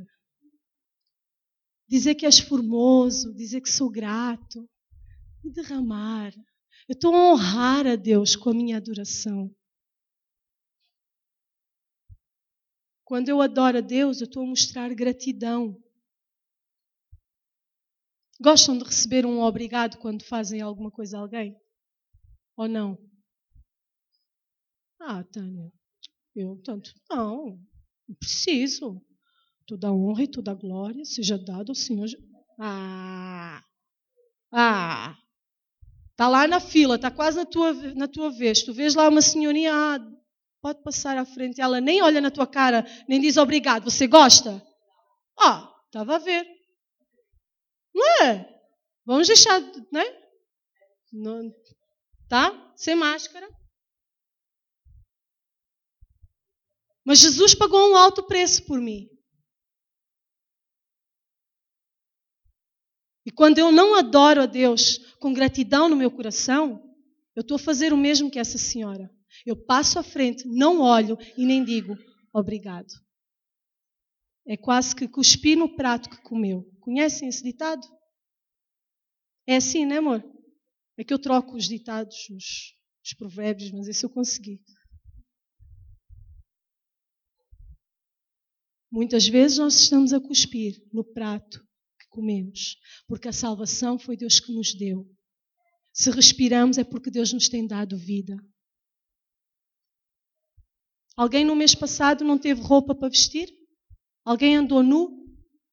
Dizer que és formoso, dizer que sou grato. Me derramar. Eu estou a honrar a Deus com a minha adoração. Quando eu adoro a Deus, eu estou a mostrar gratidão. Gostam de receber um obrigado quando fazem alguma coisa a alguém? Ou não? Ah, Tânia, eu tanto não, não preciso. Toda a honra e toda a glória seja dada ao Senhor. Ah, ah, está lá na fila, está quase na tua, na tua vez. Tu vês lá uma senhorinha, ah, pode passar à frente. Ela nem olha na tua cara, nem diz obrigado. Você gosta? Ah, estava a ver. Não é? Vamos deixar, não é? Não, tá? Sem máscara. Mas Jesus pagou um alto preço por mim. E quando eu não adoro a Deus com gratidão no meu coração, eu estou a fazer o mesmo que essa senhora. Eu passo à frente, não olho e nem digo obrigado. É quase que cuspir no prato que comeu. Conhecem esse ditado? É assim, não é, amor? É que eu troco os ditados, os, os provérbios, mas esse eu consegui. Muitas vezes nós estamos a cuspir no prato que comemos, porque a salvação foi Deus que nos deu. Se respiramos é porque Deus nos tem dado vida. Alguém no mês passado não teve roupa para vestir? Alguém andou nu?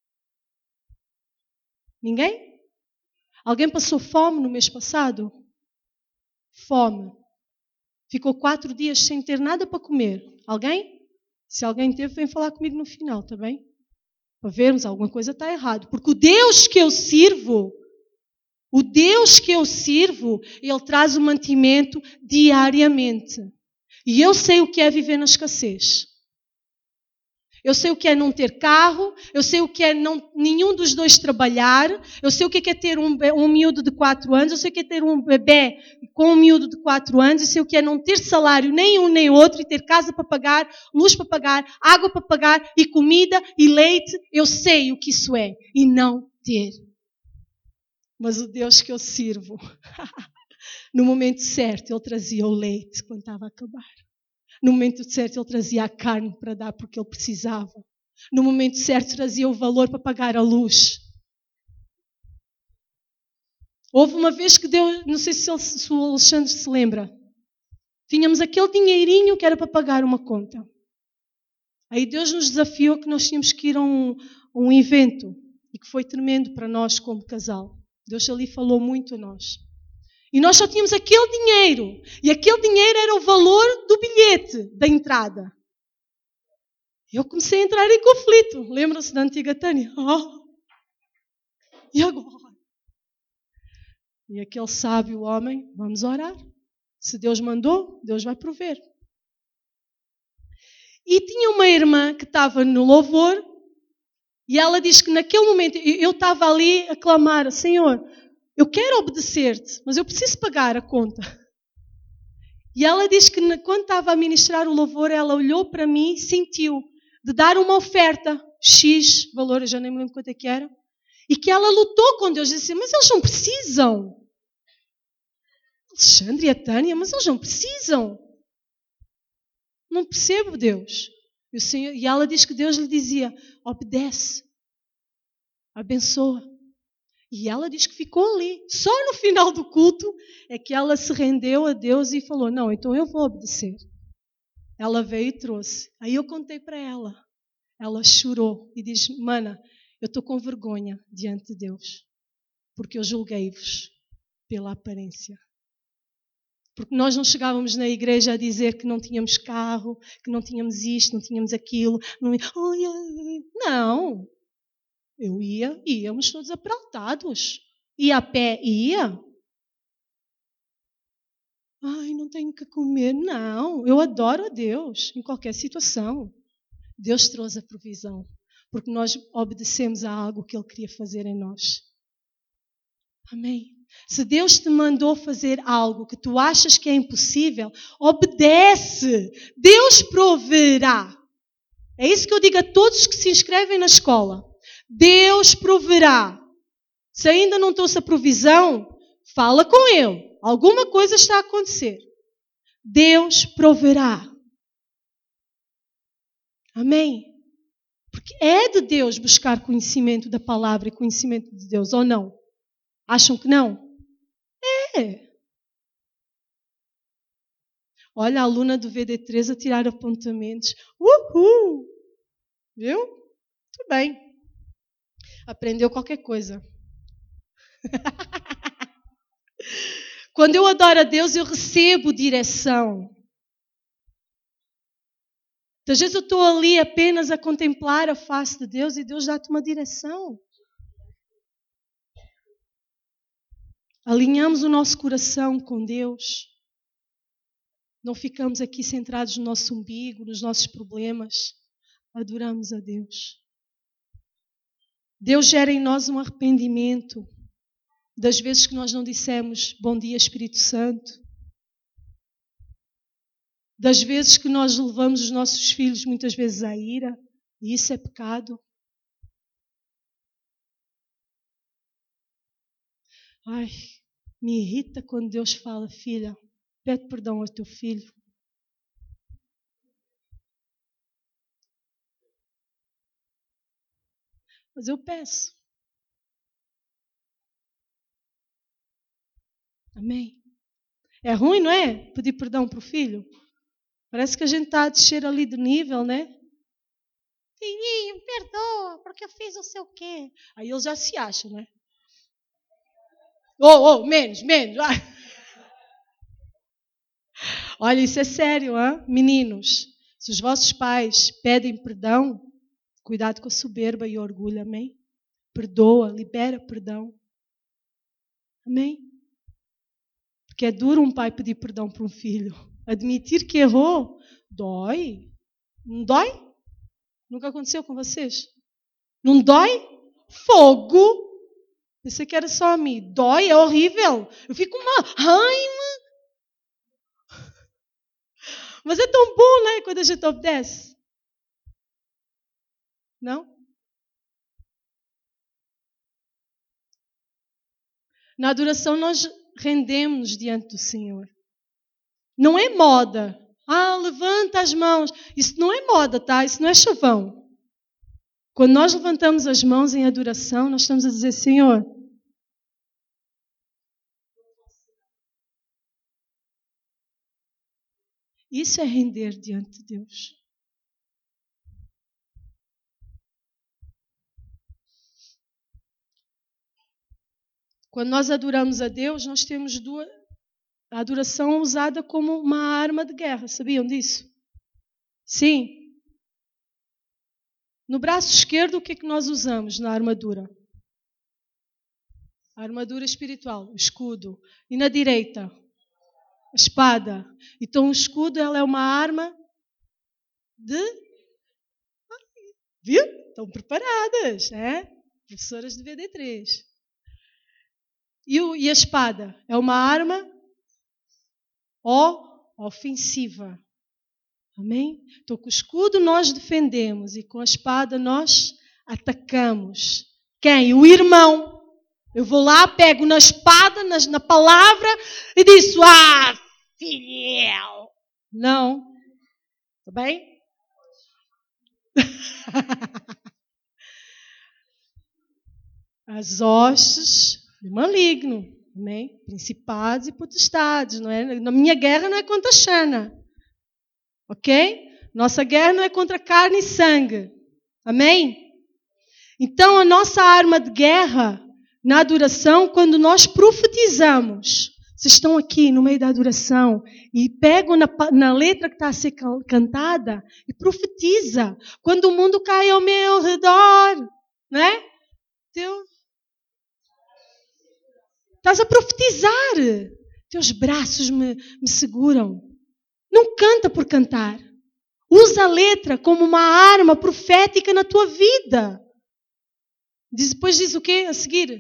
Ninguém? Alguém passou fome no mês passado? Fome. Ficou quatro dias sem ter nada para comer. Alguém? Se alguém teve, vem falar comigo no final, tá bem? Para vermos, alguma coisa está errado. Porque o Deus que eu sirvo, o Deus que eu sirvo, Ele traz o mantimento diariamente. E eu sei o que é viver na escassez. Eu sei o que é não ter carro, eu sei o que é não, nenhum dos dois trabalhar, eu sei o que é ter um, um miúdo de quatro anos, eu sei o que é ter um bebê com um miúdo de quatro anos, eu sei o que é não ter salário nem um nem outro, e ter casa para pagar, luz para pagar, água para pagar, e comida e leite. Eu sei o que isso é, e não ter. Mas o Deus que eu sirvo, no momento certo, Ele trazia o leite quando estava a acabar. No momento certo, Ele trazia a carne para dar porque Ele precisava. No momento certo, trazia o valor para pagar a luz. Houve uma vez que deu, não sei se, ele, se o Alexandre se lembra, tínhamos aquele dinheirinho que era para pagar uma conta. Aí Deus nos desafiou que nós tínhamos que ir a um, a um evento, e que foi tremendo para nós como casal. Deus ali falou muito a nós. E nós só tínhamos aquele dinheiro. E aquele dinheiro era o valor do bilhete da entrada. Eu comecei a entrar em conflito. Lembram-se da antiga Tânia? Oh, e agora? E aquele sábio homem, vamos orar. Se Deus mandou, Deus vai prover. E tinha uma irmã que estava no louvor. E ela diz que naquele momento, eu estava ali a clamar, Senhor, eu quero obedecer-te, mas eu preciso pagar a conta. E ela diz que quando estava a ministrar o louvor, ela olhou para mim e sentiu de dar uma oferta, X valor, eu já nem me lembro quanto é que era, e que ela lutou com Deus e disse, mas eles não precisam. Alexandre e a Tânia, mas eles não precisam. Não percebo Deus. E, o Senhor, e ela diz que Deus lhe dizia, obedece, abençoa. E ela diz que ficou ali. Só no final do culto é que ela se rendeu a Deus e falou, não, então eu vou obedecer. Ela veio e trouxe. Aí eu contei para ela. Ela chorou e diz, mana, eu estou com vergonha diante de Deus, porque eu julguei-vos pela aparência. Porque nós não chegávamos na igreja a dizer que não tínhamos carro, que não tínhamos isto, não tínhamos aquilo. Não, não. Eu ia, íamos todos apraltados. Ia a pé, ia. Ai, não tenho que comer. Não, eu adoro a Deus em qualquer situação. Deus trouxe a provisão, porque nós obedecemos a algo que Ele queria fazer em nós. Amém? Se Deus te mandou fazer algo que tu achas que é impossível, obedece. Deus proverá. É isso que eu digo a todos que se inscrevem na escola. Deus proverá. Se ainda não trouxe a provisão, fala com Ele. Alguma coisa está a acontecer. Deus proverá. Amém? Porque é de Deus buscar conhecimento da palavra e conhecimento de Deus, ou não? Acham que não? É. Olha a aluna do V D três a tirar apontamentos. Uhul! Viu? Tudo bem. Aprendeu qualquer coisa. Quando eu adoro a Deus, eu recebo direção. Às vezes eu estou ali apenas a contemplar a face de Deus e Deus dá-te uma direção. Alinhamos o nosso coração com Deus. Não ficamos aqui centrados no nosso umbigo, nos nossos problemas. Adoramos a Deus. Deus gera em nós um arrependimento das vezes que nós não dissemos bom dia, Espírito Santo. Das vezes que nós levamos os nossos filhos muitas vezes à ira. E isso é pecado. Ai, me irrita quando Deus fala, filha, pede perdão ao teu filho. Mas eu peço. Amém? É ruim, não é? Pedir perdão para o filho. Parece que a gente está a descer ali de nível, né? Filhinho, perdoa, porque eu fiz não sei o quê. Aí ele já se acha, né? Oh, oh, menos, menos. Olha, isso é sério, hein? Meninos. Se os vossos pais pedem perdão, cuidado com a soberba e o orgulho, amém? Perdoa, libera perdão. Amém? Porque é duro um pai pedir perdão para um filho. Admitir que errou, dói. Não dói? Nunca aconteceu com vocês? Não dói? Fogo! Pensei que era só a mim. Dói, é horrível. Eu fico uma raiva. Mas é tão bom, né? Quando a gente obedece. Não? Na adoração nós rendemos-nos diante do Senhor. Não é moda. Ah, levanta as mãos. Isso não é moda, tá? Isso não é chavão. Quando nós levantamos as mãos em adoração, nós estamos a dizer, Senhor, isso é render diante de Deus. Quando nós adoramos a Deus, nós temos duas... A adoração é usada como uma arma de guerra. Sabiam disso? Sim. No braço esquerdo, o que é que nós usamos na armadura? A armadura espiritual, o escudo. E na direita? A espada. Então o escudo ela é uma arma de... Viu? Estão preparadas, é? Professoras de V D três. E, o, e a espada é uma arma ofensiva. Amém? Então com o escudo nós defendemos e com a espada nós atacamos. Quem? O irmão. Eu vou lá, pego na espada, na, na palavra e disse, ah, filho. Não. Está bem? As hostes do maligno, amém? Principados e potestades, não é? Na minha guerra não é contra a Xana, ok? Nossa guerra não é contra carne e sangue, amém? Então a nossa arma de guerra na adoração, quando nós profetizamos, vocês estão aqui no meio da adoração e pegam na, na letra que está a ser cantada e profetiza. Quando o mundo cai ao meu redor, não é? Deus, estás a profetizar. Teus braços me, me seguram. Não canta por cantar. Usa a letra como uma arma profética na tua vida. Diz, depois diz o quê a seguir?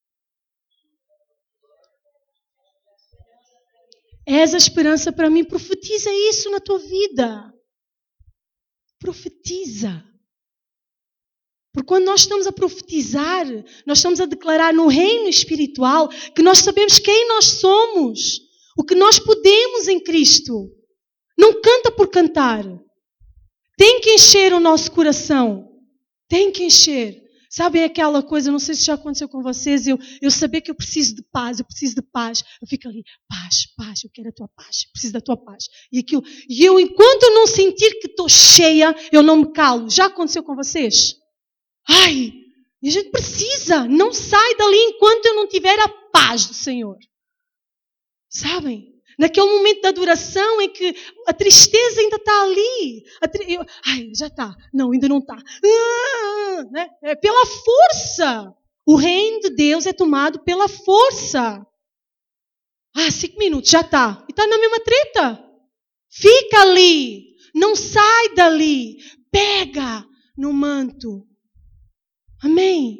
És a esperança para mim. Profetiza isso na tua vida. Profetiza. Porque quando nós estamos a profetizar, nós estamos a declarar no reino espiritual que nós sabemos quem nós somos, o que nós podemos em Cristo. Não canta por cantar. Tem que encher o nosso coração. Tem que encher. Sabem aquela coisa, não sei se já aconteceu com vocês, eu, eu saber que eu preciso de paz, eu preciso de paz. Eu fico ali, paz, paz, eu quero a tua paz, eu preciso da tua paz. E aquilo, e eu, enquanto eu não sentir que estou cheia, eu não me calo. Já aconteceu com vocês? Ai, e a gente precisa, não sai dali enquanto eu não tiver a paz do Senhor. Sabem? Naquele momento da adoração em que a tristeza ainda está ali. Tri... Eu... Ai, já está. Não, ainda não está. Ah, né? É pela força. O reino de Deus é tomado pela força. Ah, cinco minutos, já está. E está na mesma treta. Fica ali. Não sai dali. Pega no manto. Amém.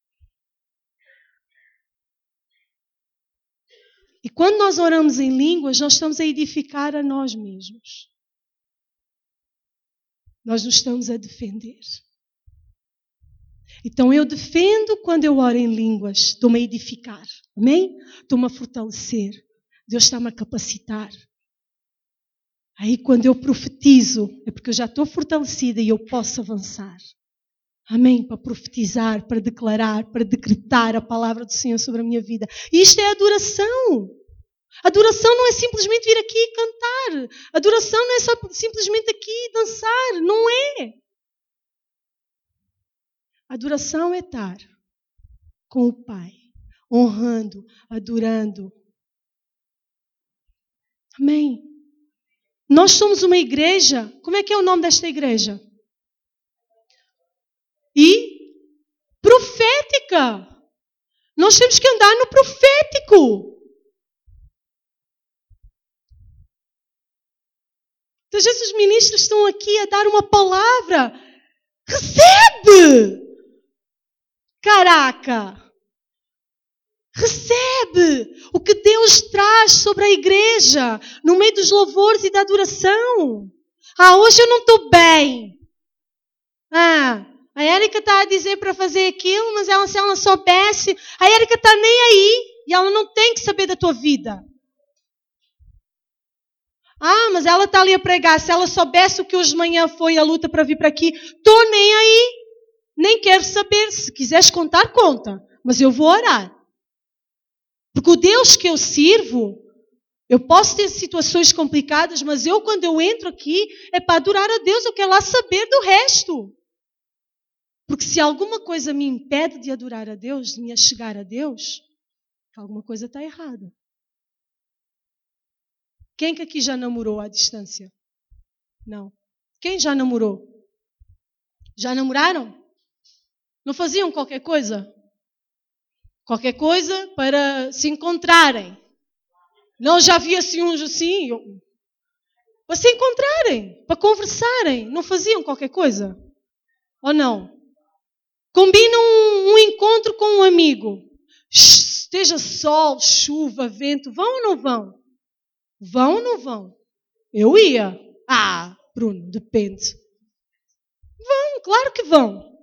E quando nós oramos em línguas, nós estamos a edificar a nós mesmos. Nós nos estamos a defender. Então eu defendo quando eu oro em línguas. Estou-me a edificar. Amém? Estou-me a fortalecer. Deus está-me a capacitar. Aí quando eu profetizo, é porque eu já estou fortalecida e eu posso avançar. Amém? Para profetizar, para declarar, para decretar a palavra do Senhor sobre a minha vida. E isto é adoração. Adoração não é simplesmente vir aqui e cantar. Adoração não é só simplesmente aqui dançar. Não é. Adoração é estar com o Pai, honrando, adorando. Amém? Nós somos uma igreja. Como é que é o nome desta igreja? E profética. Nós temos que andar no profético. Às vezes os ministros estão aqui a dar uma palavra. Recebe! Caraca! Recebe o que Deus traz sobre a igreja, no meio dos louvores e da adoração. Ah, hoje eu não estou bem. Ah, a Érica está a dizer para fazer aquilo, mas ela, se ela soubesse, a Érica está nem aí e ela não tem que saber da tua vida. Ah, mas ela está ali a pregar, se ela soubesse o que hoje de manhã foi a luta para vir para aqui, estou nem aí, nem quero saber. Se quiseres contar, conta, mas eu vou orar. Porque o Deus que eu sirvo, eu posso ter situações complicadas, mas eu quando eu entro aqui é para adorar a Deus, eu quero lá saber do resto. Porque se alguma coisa me impede de adorar a Deus, de me achegar a Deus, alguma coisa está errada. Quem que aqui já namorou à distância? Não. Quem já namorou? Já namoraram? Não faziam qualquer coisa? Qualquer coisa para se encontrarem. Não, já havia assim uns assim. Para se encontrarem, para conversarem. Não faziam qualquer coisa? Ou não? Combinam um, um encontro com um amigo. Esteja sol, chuva, vento. Vão ou não vão? Vão ou não vão? Eu ia. Ah, Bruno, depende. Vão, claro que vão.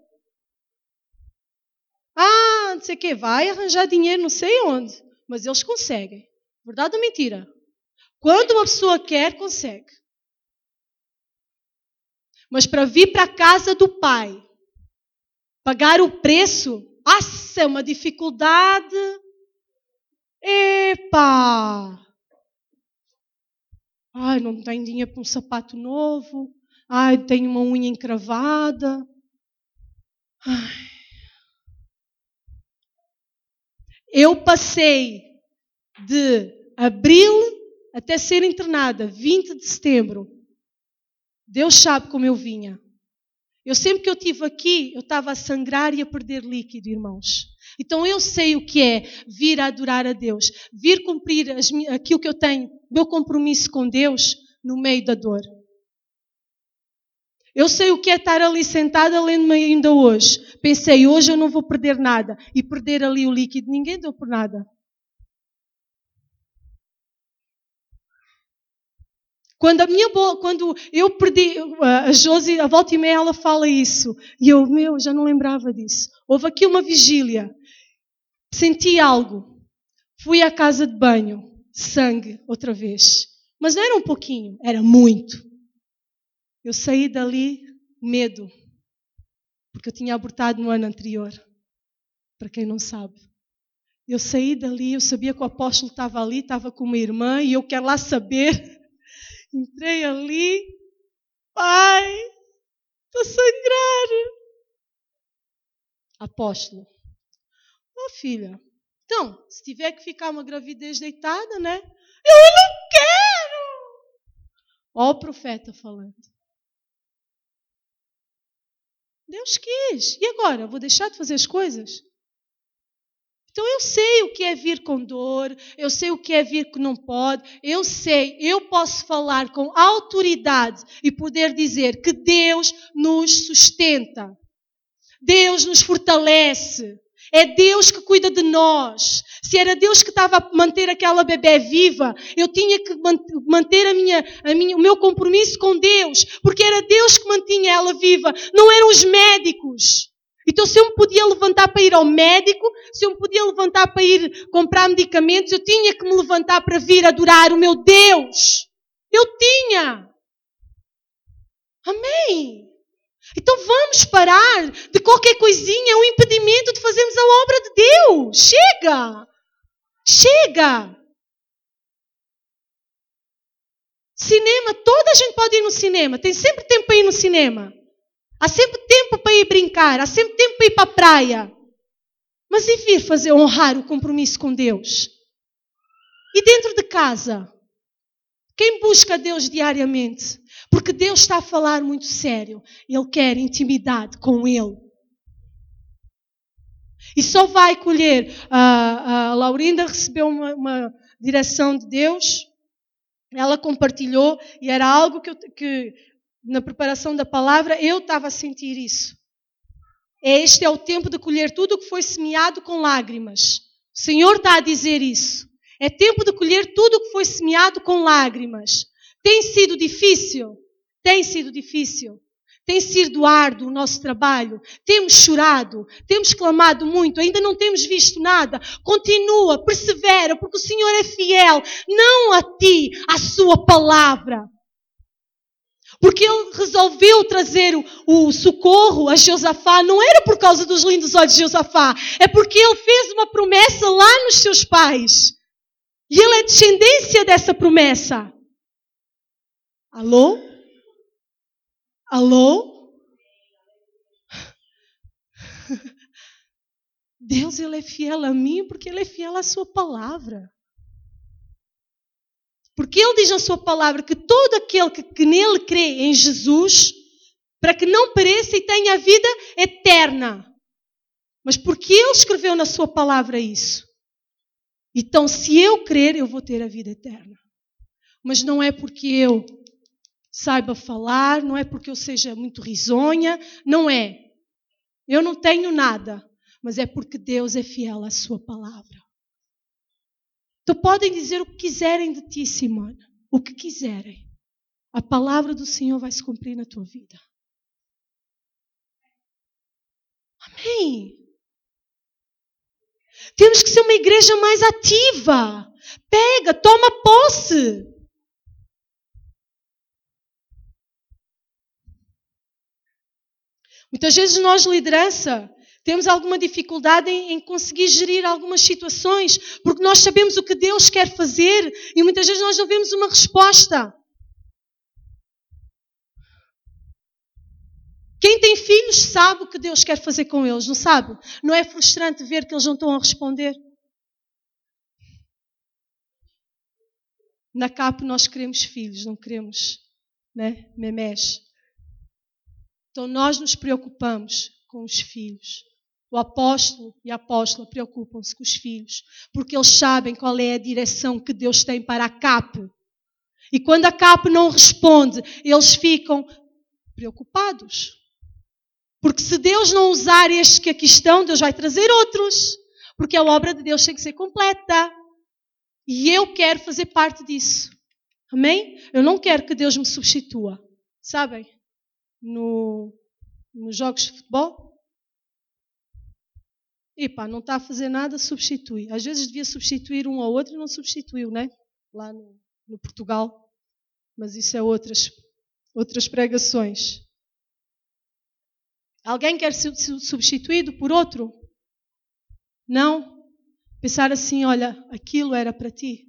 Ah, não sei o quê. Vai arranjar dinheiro não sei onde. Mas eles conseguem. Verdade ou mentira? Quando uma pessoa quer, consegue. Mas para vir para a casa do Pai, pagar o preço, nossa, é uma dificuldade. Epa! Ai, não tenho dinheiro para um sapato novo. Ai, tenho uma unha encravada. Ai. Eu passei de abril até ser internada, vinte de setembro. Deus sabe como eu vinha. Eu sempre que eu estive aqui, eu estava a sangrar e a perder líquido, irmãos. Então eu sei o que é vir a adorar a Deus, vir cumprir as, aquilo que eu tenho, meu compromisso com Deus no meio da dor. Eu sei o que é estar ali sentada lendo-me ainda hoje. Pensei, hoje eu não vou perder nada. E perder ali o líquido, ninguém deu por nada. Quando, a minha bo... Quando eu perdi, a Josi, a volta e meia ela fala isso. E eu, meu, já não lembrava disso. Houve aqui uma vigília. Senti algo. Fui à casa de banho. Sangue, outra vez. Mas não era um pouquinho, era muito. Eu saí dali, medo. Porque eu tinha abortado no ano anterior. Para quem não sabe. Eu saí dali, eu sabia que o apóstolo estava ali, estava com uma irmã, e eu quero lá saber. Entrei ali, pai, estou a sangrar. Apóstolo, oh filha, então, se tiver que ficar uma gravidez deitada, né? Eu não quero! Ó o profeta falando. Deus quis. E agora? Vou deixar de fazer as coisas? Então eu sei o que é vir com dor, eu sei o que é vir que não pode, eu sei, eu posso falar com autoridade e poder dizer que Deus nos sustenta, Deus nos fortalece, é Deus que cuida de nós. Se era Deus que estava a manter aquela bebé viva, eu tinha que manter a minha, a minha, o meu compromisso com Deus, porque era Deus que mantinha ela viva, não eram os médicos. Então, se eu me podia levantar para ir ao médico, se eu me podia levantar para ir comprar medicamentos, eu tinha que me levantar para vir adorar o meu Deus. Eu tinha. Amém. Então, vamos parar de qualquer coisinha, um impedimento de fazermos a obra de Deus. Chega. Chega. Cinema, toda a gente pode ir no cinema. Tem sempre tempo para ir no cinema. Há sempre tempo para ir brincar, há sempre tempo para ir para a praia. Mas e vir fazer, honrar o compromisso com Deus? E dentro de casa? Quem busca Deus diariamente? Porque Deus está a falar muito sério. Ele quer intimidade com Ele. E só vai colher. A, a Laurinda recebeu uma, uma direção de Deus. Ela compartilhou e era algo que... Eu, que na preparação da palavra, eu estava a sentir isso. Este é o tempo de colher tudo o que foi semeado com lágrimas. O Senhor está a dizer isso. É tempo de colher tudo o que foi semeado com lágrimas. Tem sido difícil? Tem sido difícil. Tem sido árduo o nosso trabalho. Temos chorado, temos clamado muito, ainda não temos visto nada. Continua, persevera, porque o Senhor é fiel. Não a ti, à sua palavra. Porque ele resolveu trazer o, o socorro a Josafá, não era por causa dos lindos olhos de Josafá, é porque ele fez uma promessa lá nos seus pais. E ele é descendência dessa promessa. Alô? Alô? Deus, ele é fiel a mim porque ele é fiel à sua palavra. Porque Ele diz na sua palavra que todo aquele que, que nele crê em Jesus, para que não pereça e tenha a vida eterna. Mas porque Ele escreveu na sua palavra isso. Então, se eu crer, eu vou ter a vida eterna. Mas não é porque eu saiba falar, não é porque eu seja muito risonha, não é. Eu não tenho nada, mas é porque Deus é fiel à sua palavra. Então podem dizer o que quiserem de ti, Simone. O que quiserem. A palavra do Senhor vai se cumprir na tua vida. Amém. Temos que ser uma igreja mais ativa. Pega, toma posse. Muitas vezes nós, liderança, temos alguma dificuldade em, em conseguir gerir algumas situações, porque nós sabemos o que Deus quer fazer e muitas vezes nós não vemos uma resposta. Quem tem filhos sabe o que Deus quer fazer com eles, não sabe? Não é frustrante ver que eles não estão a responder? Na C A P nós queremos filhos, não queremos, né, memés. Então nós nos preocupamos com os filhos. O apóstolo e a apóstola preocupam-se com os filhos, porque eles sabem qual é a direção que Deus tem para a C A P. E quando a C A P não responde, eles ficam preocupados. Porque se Deus não usar estes que aqui estão, Deus vai trazer outros. Porque a obra de Deus tem que ser completa. E eu quero fazer parte disso. Amém? Eu não quero que Deus me substitua. Sabem? No, nos jogos de futebol. Epá, não está a fazer nada, substitui. Às vezes devia substituir um ao outro e não substituiu, né? Lá no, no Portugal. Mas isso é outras, outras pregações. Alguém quer ser substituído por outro? Não? Pensar assim, olha, aquilo era para ti.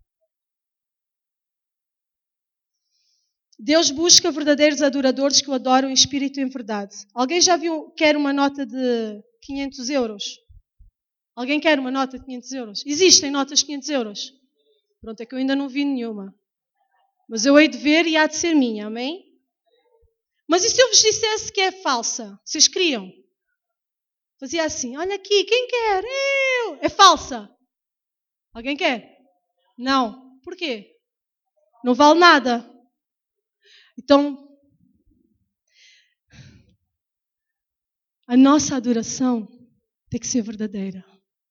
Deus busca verdadeiros adoradores que o adoram em espírito e em verdade. Alguém já viu, quer uma nota de quinhentos euros? Alguém quer uma nota de quinhentos euros? Existem notas de quinhentos euros? Pronto, é que eu ainda não vi nenhuma. Mas eu hei de ver e há de ser minha, amém? Mas e se eu vos dissesse que é falsa? Vocês queriam? Fazia assim, olha aqui, quem quer? Eu! É falsa. Alguém quer? Não. Porquê? Não vale nada. Então, a nossa adoração tem que ser verdadeira.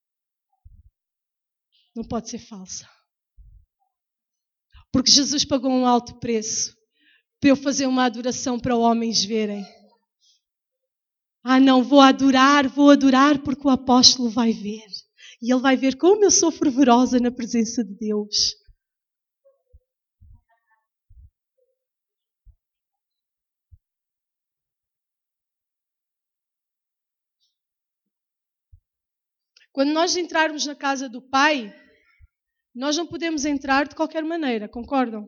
Não pode ser falsa. Porque Jesus pagou um alto preço para eu fazer uma adoração para homens verem. Ah, não, vou adorar, vou adorar porque o apóstolo vai ver. E ele vai ver como eu sou fervorosa na presença de Deus. Quando nós entrarmos na casa do Pai, nós não podemos entrar de qualquer maneira, concordam?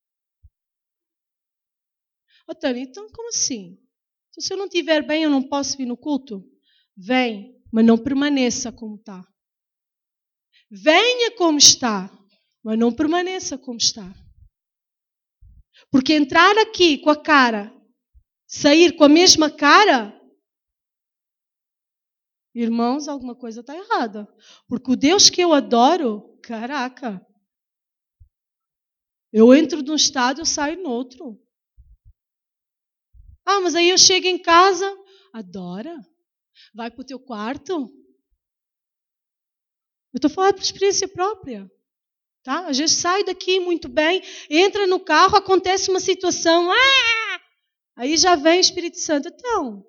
Oh, Tânia, então como assim? Então, se eu não estiver bem, eu não posso vir no culto? Vem, mas não permaneça como está. Venha como está, mas não permaneça como está. Porque entrar aqui com a cara, sair com a mesma cara, irmãos, alguma coisa está errada. Porque o Deus que eu adoro, caraca, eu entro num estado, eu saio no outro. Ah, mas aí eu chego em casa, adora, vai para o teu quarto. Eu estou falando por experiência própria. Tá? Às vezes sai daqui muito bem, entra no carro, acontece uma situação, ah! Aí já vem o Espírito Santo. Então,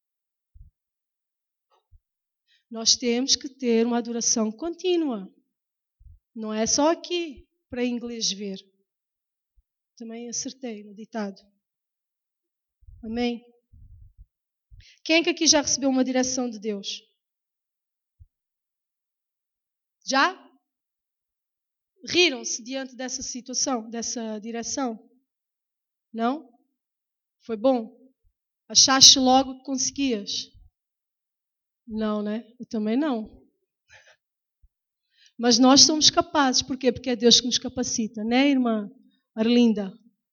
nós temos que ter uma adoração contínua. Não é só aqui para inglês ver. Também acertei no ditado. Amém? Quem é que aqui já recebeu uma direção de Deus? Já? Riram-se diante dessa situação, dessa direção? Não? Foi bom? Achaste logo que conseguias? Não, né? Eu também não. Mas nós somos capazes. Por quê? Porque é Deus que nos capacita, né, irmã Arlinda?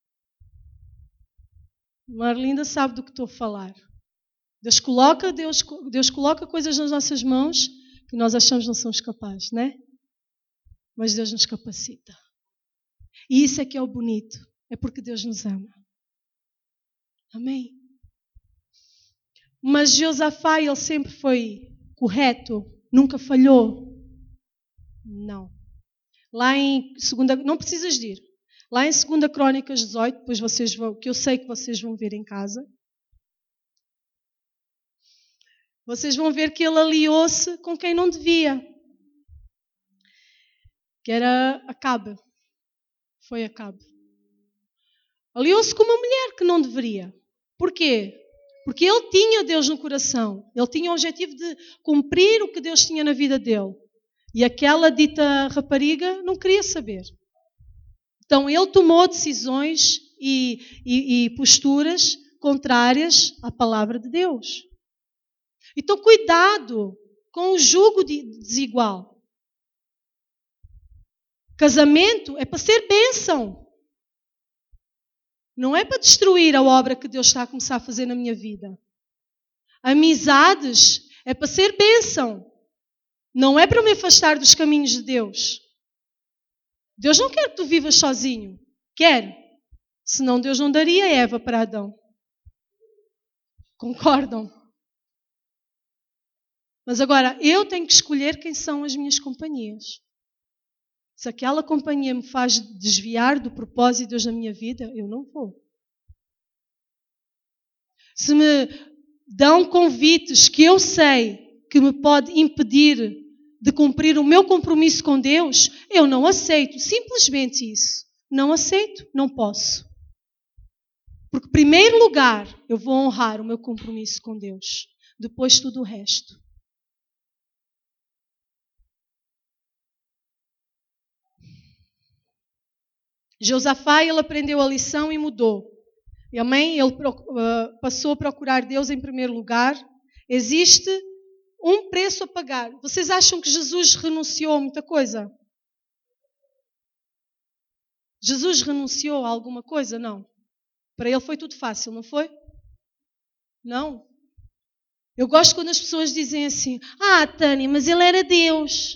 Irmã Arlinda sabe do que estou a falar. Deus coloca, Deus, Deus coloca coisas nas nossas mãos que nós achamos que não somos capazes, né? Mas Deus nos capacita. E isso é que é o bonito. É porque Deus nos ama. Amém? Mas Josafá, ele sempre foi correto? Nunca falhou? Não. Lá em segunda, não precisas de ir. Lá em segunda Crônicas dezoito, depois vocês vão, que eu sei que vocês vão ver em casa. Vocês vão ver que ele aliou-se com quem não devia. Que era Acabe. Foi Acabe. Aliou-se com uma mulher que não deveria. Porquê? Porque ele tinha Deus no coração. Ele tinha o objetivo de cumprir o que Deus tinha na vida dele. E aquela dita rapariga não queria saber. Então ele tomou decisões e, e, e posturas contrárias à palavra de Deus. Então cuidado com o jugo desigual. Casamento é para ser bênção. Não é para destruir a obra que Deus está a começar a fazer na minha vida. Amizades é para ser bênção. Não é para me afastar dos caminhos de Deus. Deus não quer que tu vivas sozinho. Quer. Senão Deus não daria Eva para Adão. Concordam? Mas agora, eu tenho que escolher quem são as minhas companhias. Se aquela companhia me faz desviar do propósito de Deus na minha vida, eu não vou. Se me dão convites que eu sei que me pode impedir de cumprir o meu compromisso com Deus, eu não aceito. Simplesmente isso. Não aceito, não posso. Porque, em primeiro lugar, eu vou honrar o meu compromisso com Deus. Depois tudo o resto. Josafá, ele aprendeu a lição e mudou. E amém? Ele uh, passou a procurar Deus em primeiro lugar. Existe um preço a pagar. Vocês acham que Jesus renunciou a muita coisa? Jesus renunciou a alguma coisa? Não. Para ele foi tudo fácil, não foi? Não. Eu gosto quando as pessoas dizem assim: ah, Tânia, mas ele era Deus.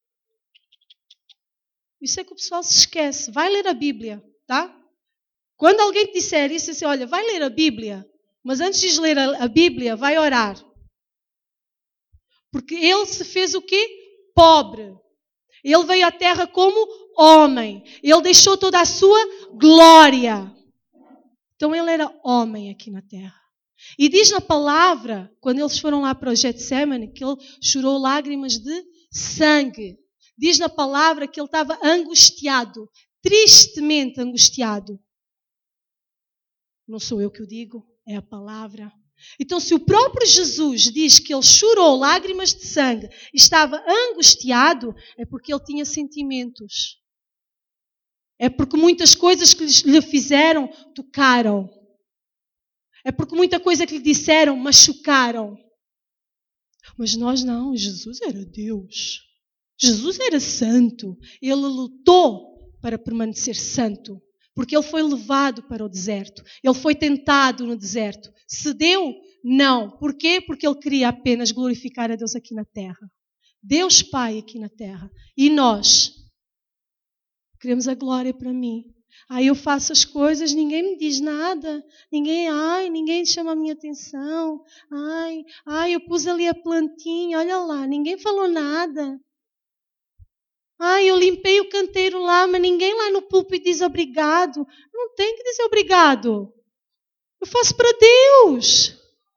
Isso é que o pessoal se esquece. Vai ler a Bíblia, tá? Quando alguém te disser isso, assim, olha, vai ler a Bíblia, mas antes de ler a Bíblia, vai orar. Porque ele se fez o quê? Pobre. Ele veio à terra como homem. Ele deixou toda a sua glória. Então ele era homem aqui na terra. E diz na palavra, quando eles foram lá para o Getsemane, que ele chorou lágrimas de sangue. Diz na palavra que ele estava angustiado, tristemente angustiado. Não sou eu que o digo, é a palavra. Então, se o próprio Jesus diz que ele chorou lágrimas de sangue e estava angustiado, é porque ele tinha sentimentos. É porque muitas coisas que lhe fizeram tocaram. É porque muita coisa que lhe disseram machucaram. Mas nós não, Jesus era Deus. Jesus era santo. Ele lutou para permanecer santo. Porque ele foi levado para o deserto. Ele foi tentado no deserto. Cedeu? Não. Por quê? Porque ele queria apenas glorificar a Deus aqui na terra. Deus Pai aqui na terra. E nós queremos a glória para mim. Aí eu faço as coisas, ninguém me diz nada. Ninguém, ai, ninguém chama a minha atenção. Ai, ai, eu pus ali a plantinha, olha lá, ninguém falou nada. Ai, eu limpei o canteiro lá, mas ninguém lá no púlpito diz obrigado. Não tem que dizer obrigado. Eu faço para Deus.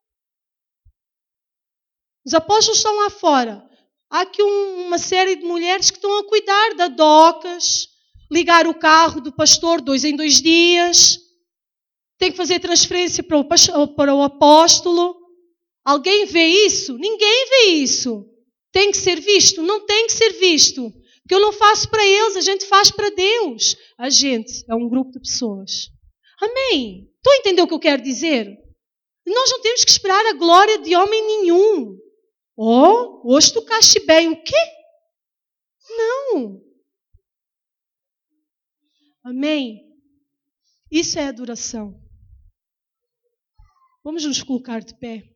Os apóstolos estão lá fora. Há aqui um, uma série de mulheres que estão a cuidar da docas, ligar o carro do pastor dois em dois dias. Tem que fazer transferência para o, para o apóstolo. Alguém vê isso? Ninguém vê isso. Tem que ser visto? Não tem que ser visto. Porque eu não faço para eles, a gente faz para Deus. A gente é um grupo de pessoas. Amém? Estão a entender o que eu quero dizer? Nós não temos que esperar a glória de homem nenhum. Oh, hoje tocaste bem. O quê? Não. Amém? Isso é adoração. Vamos nos colocar de pé.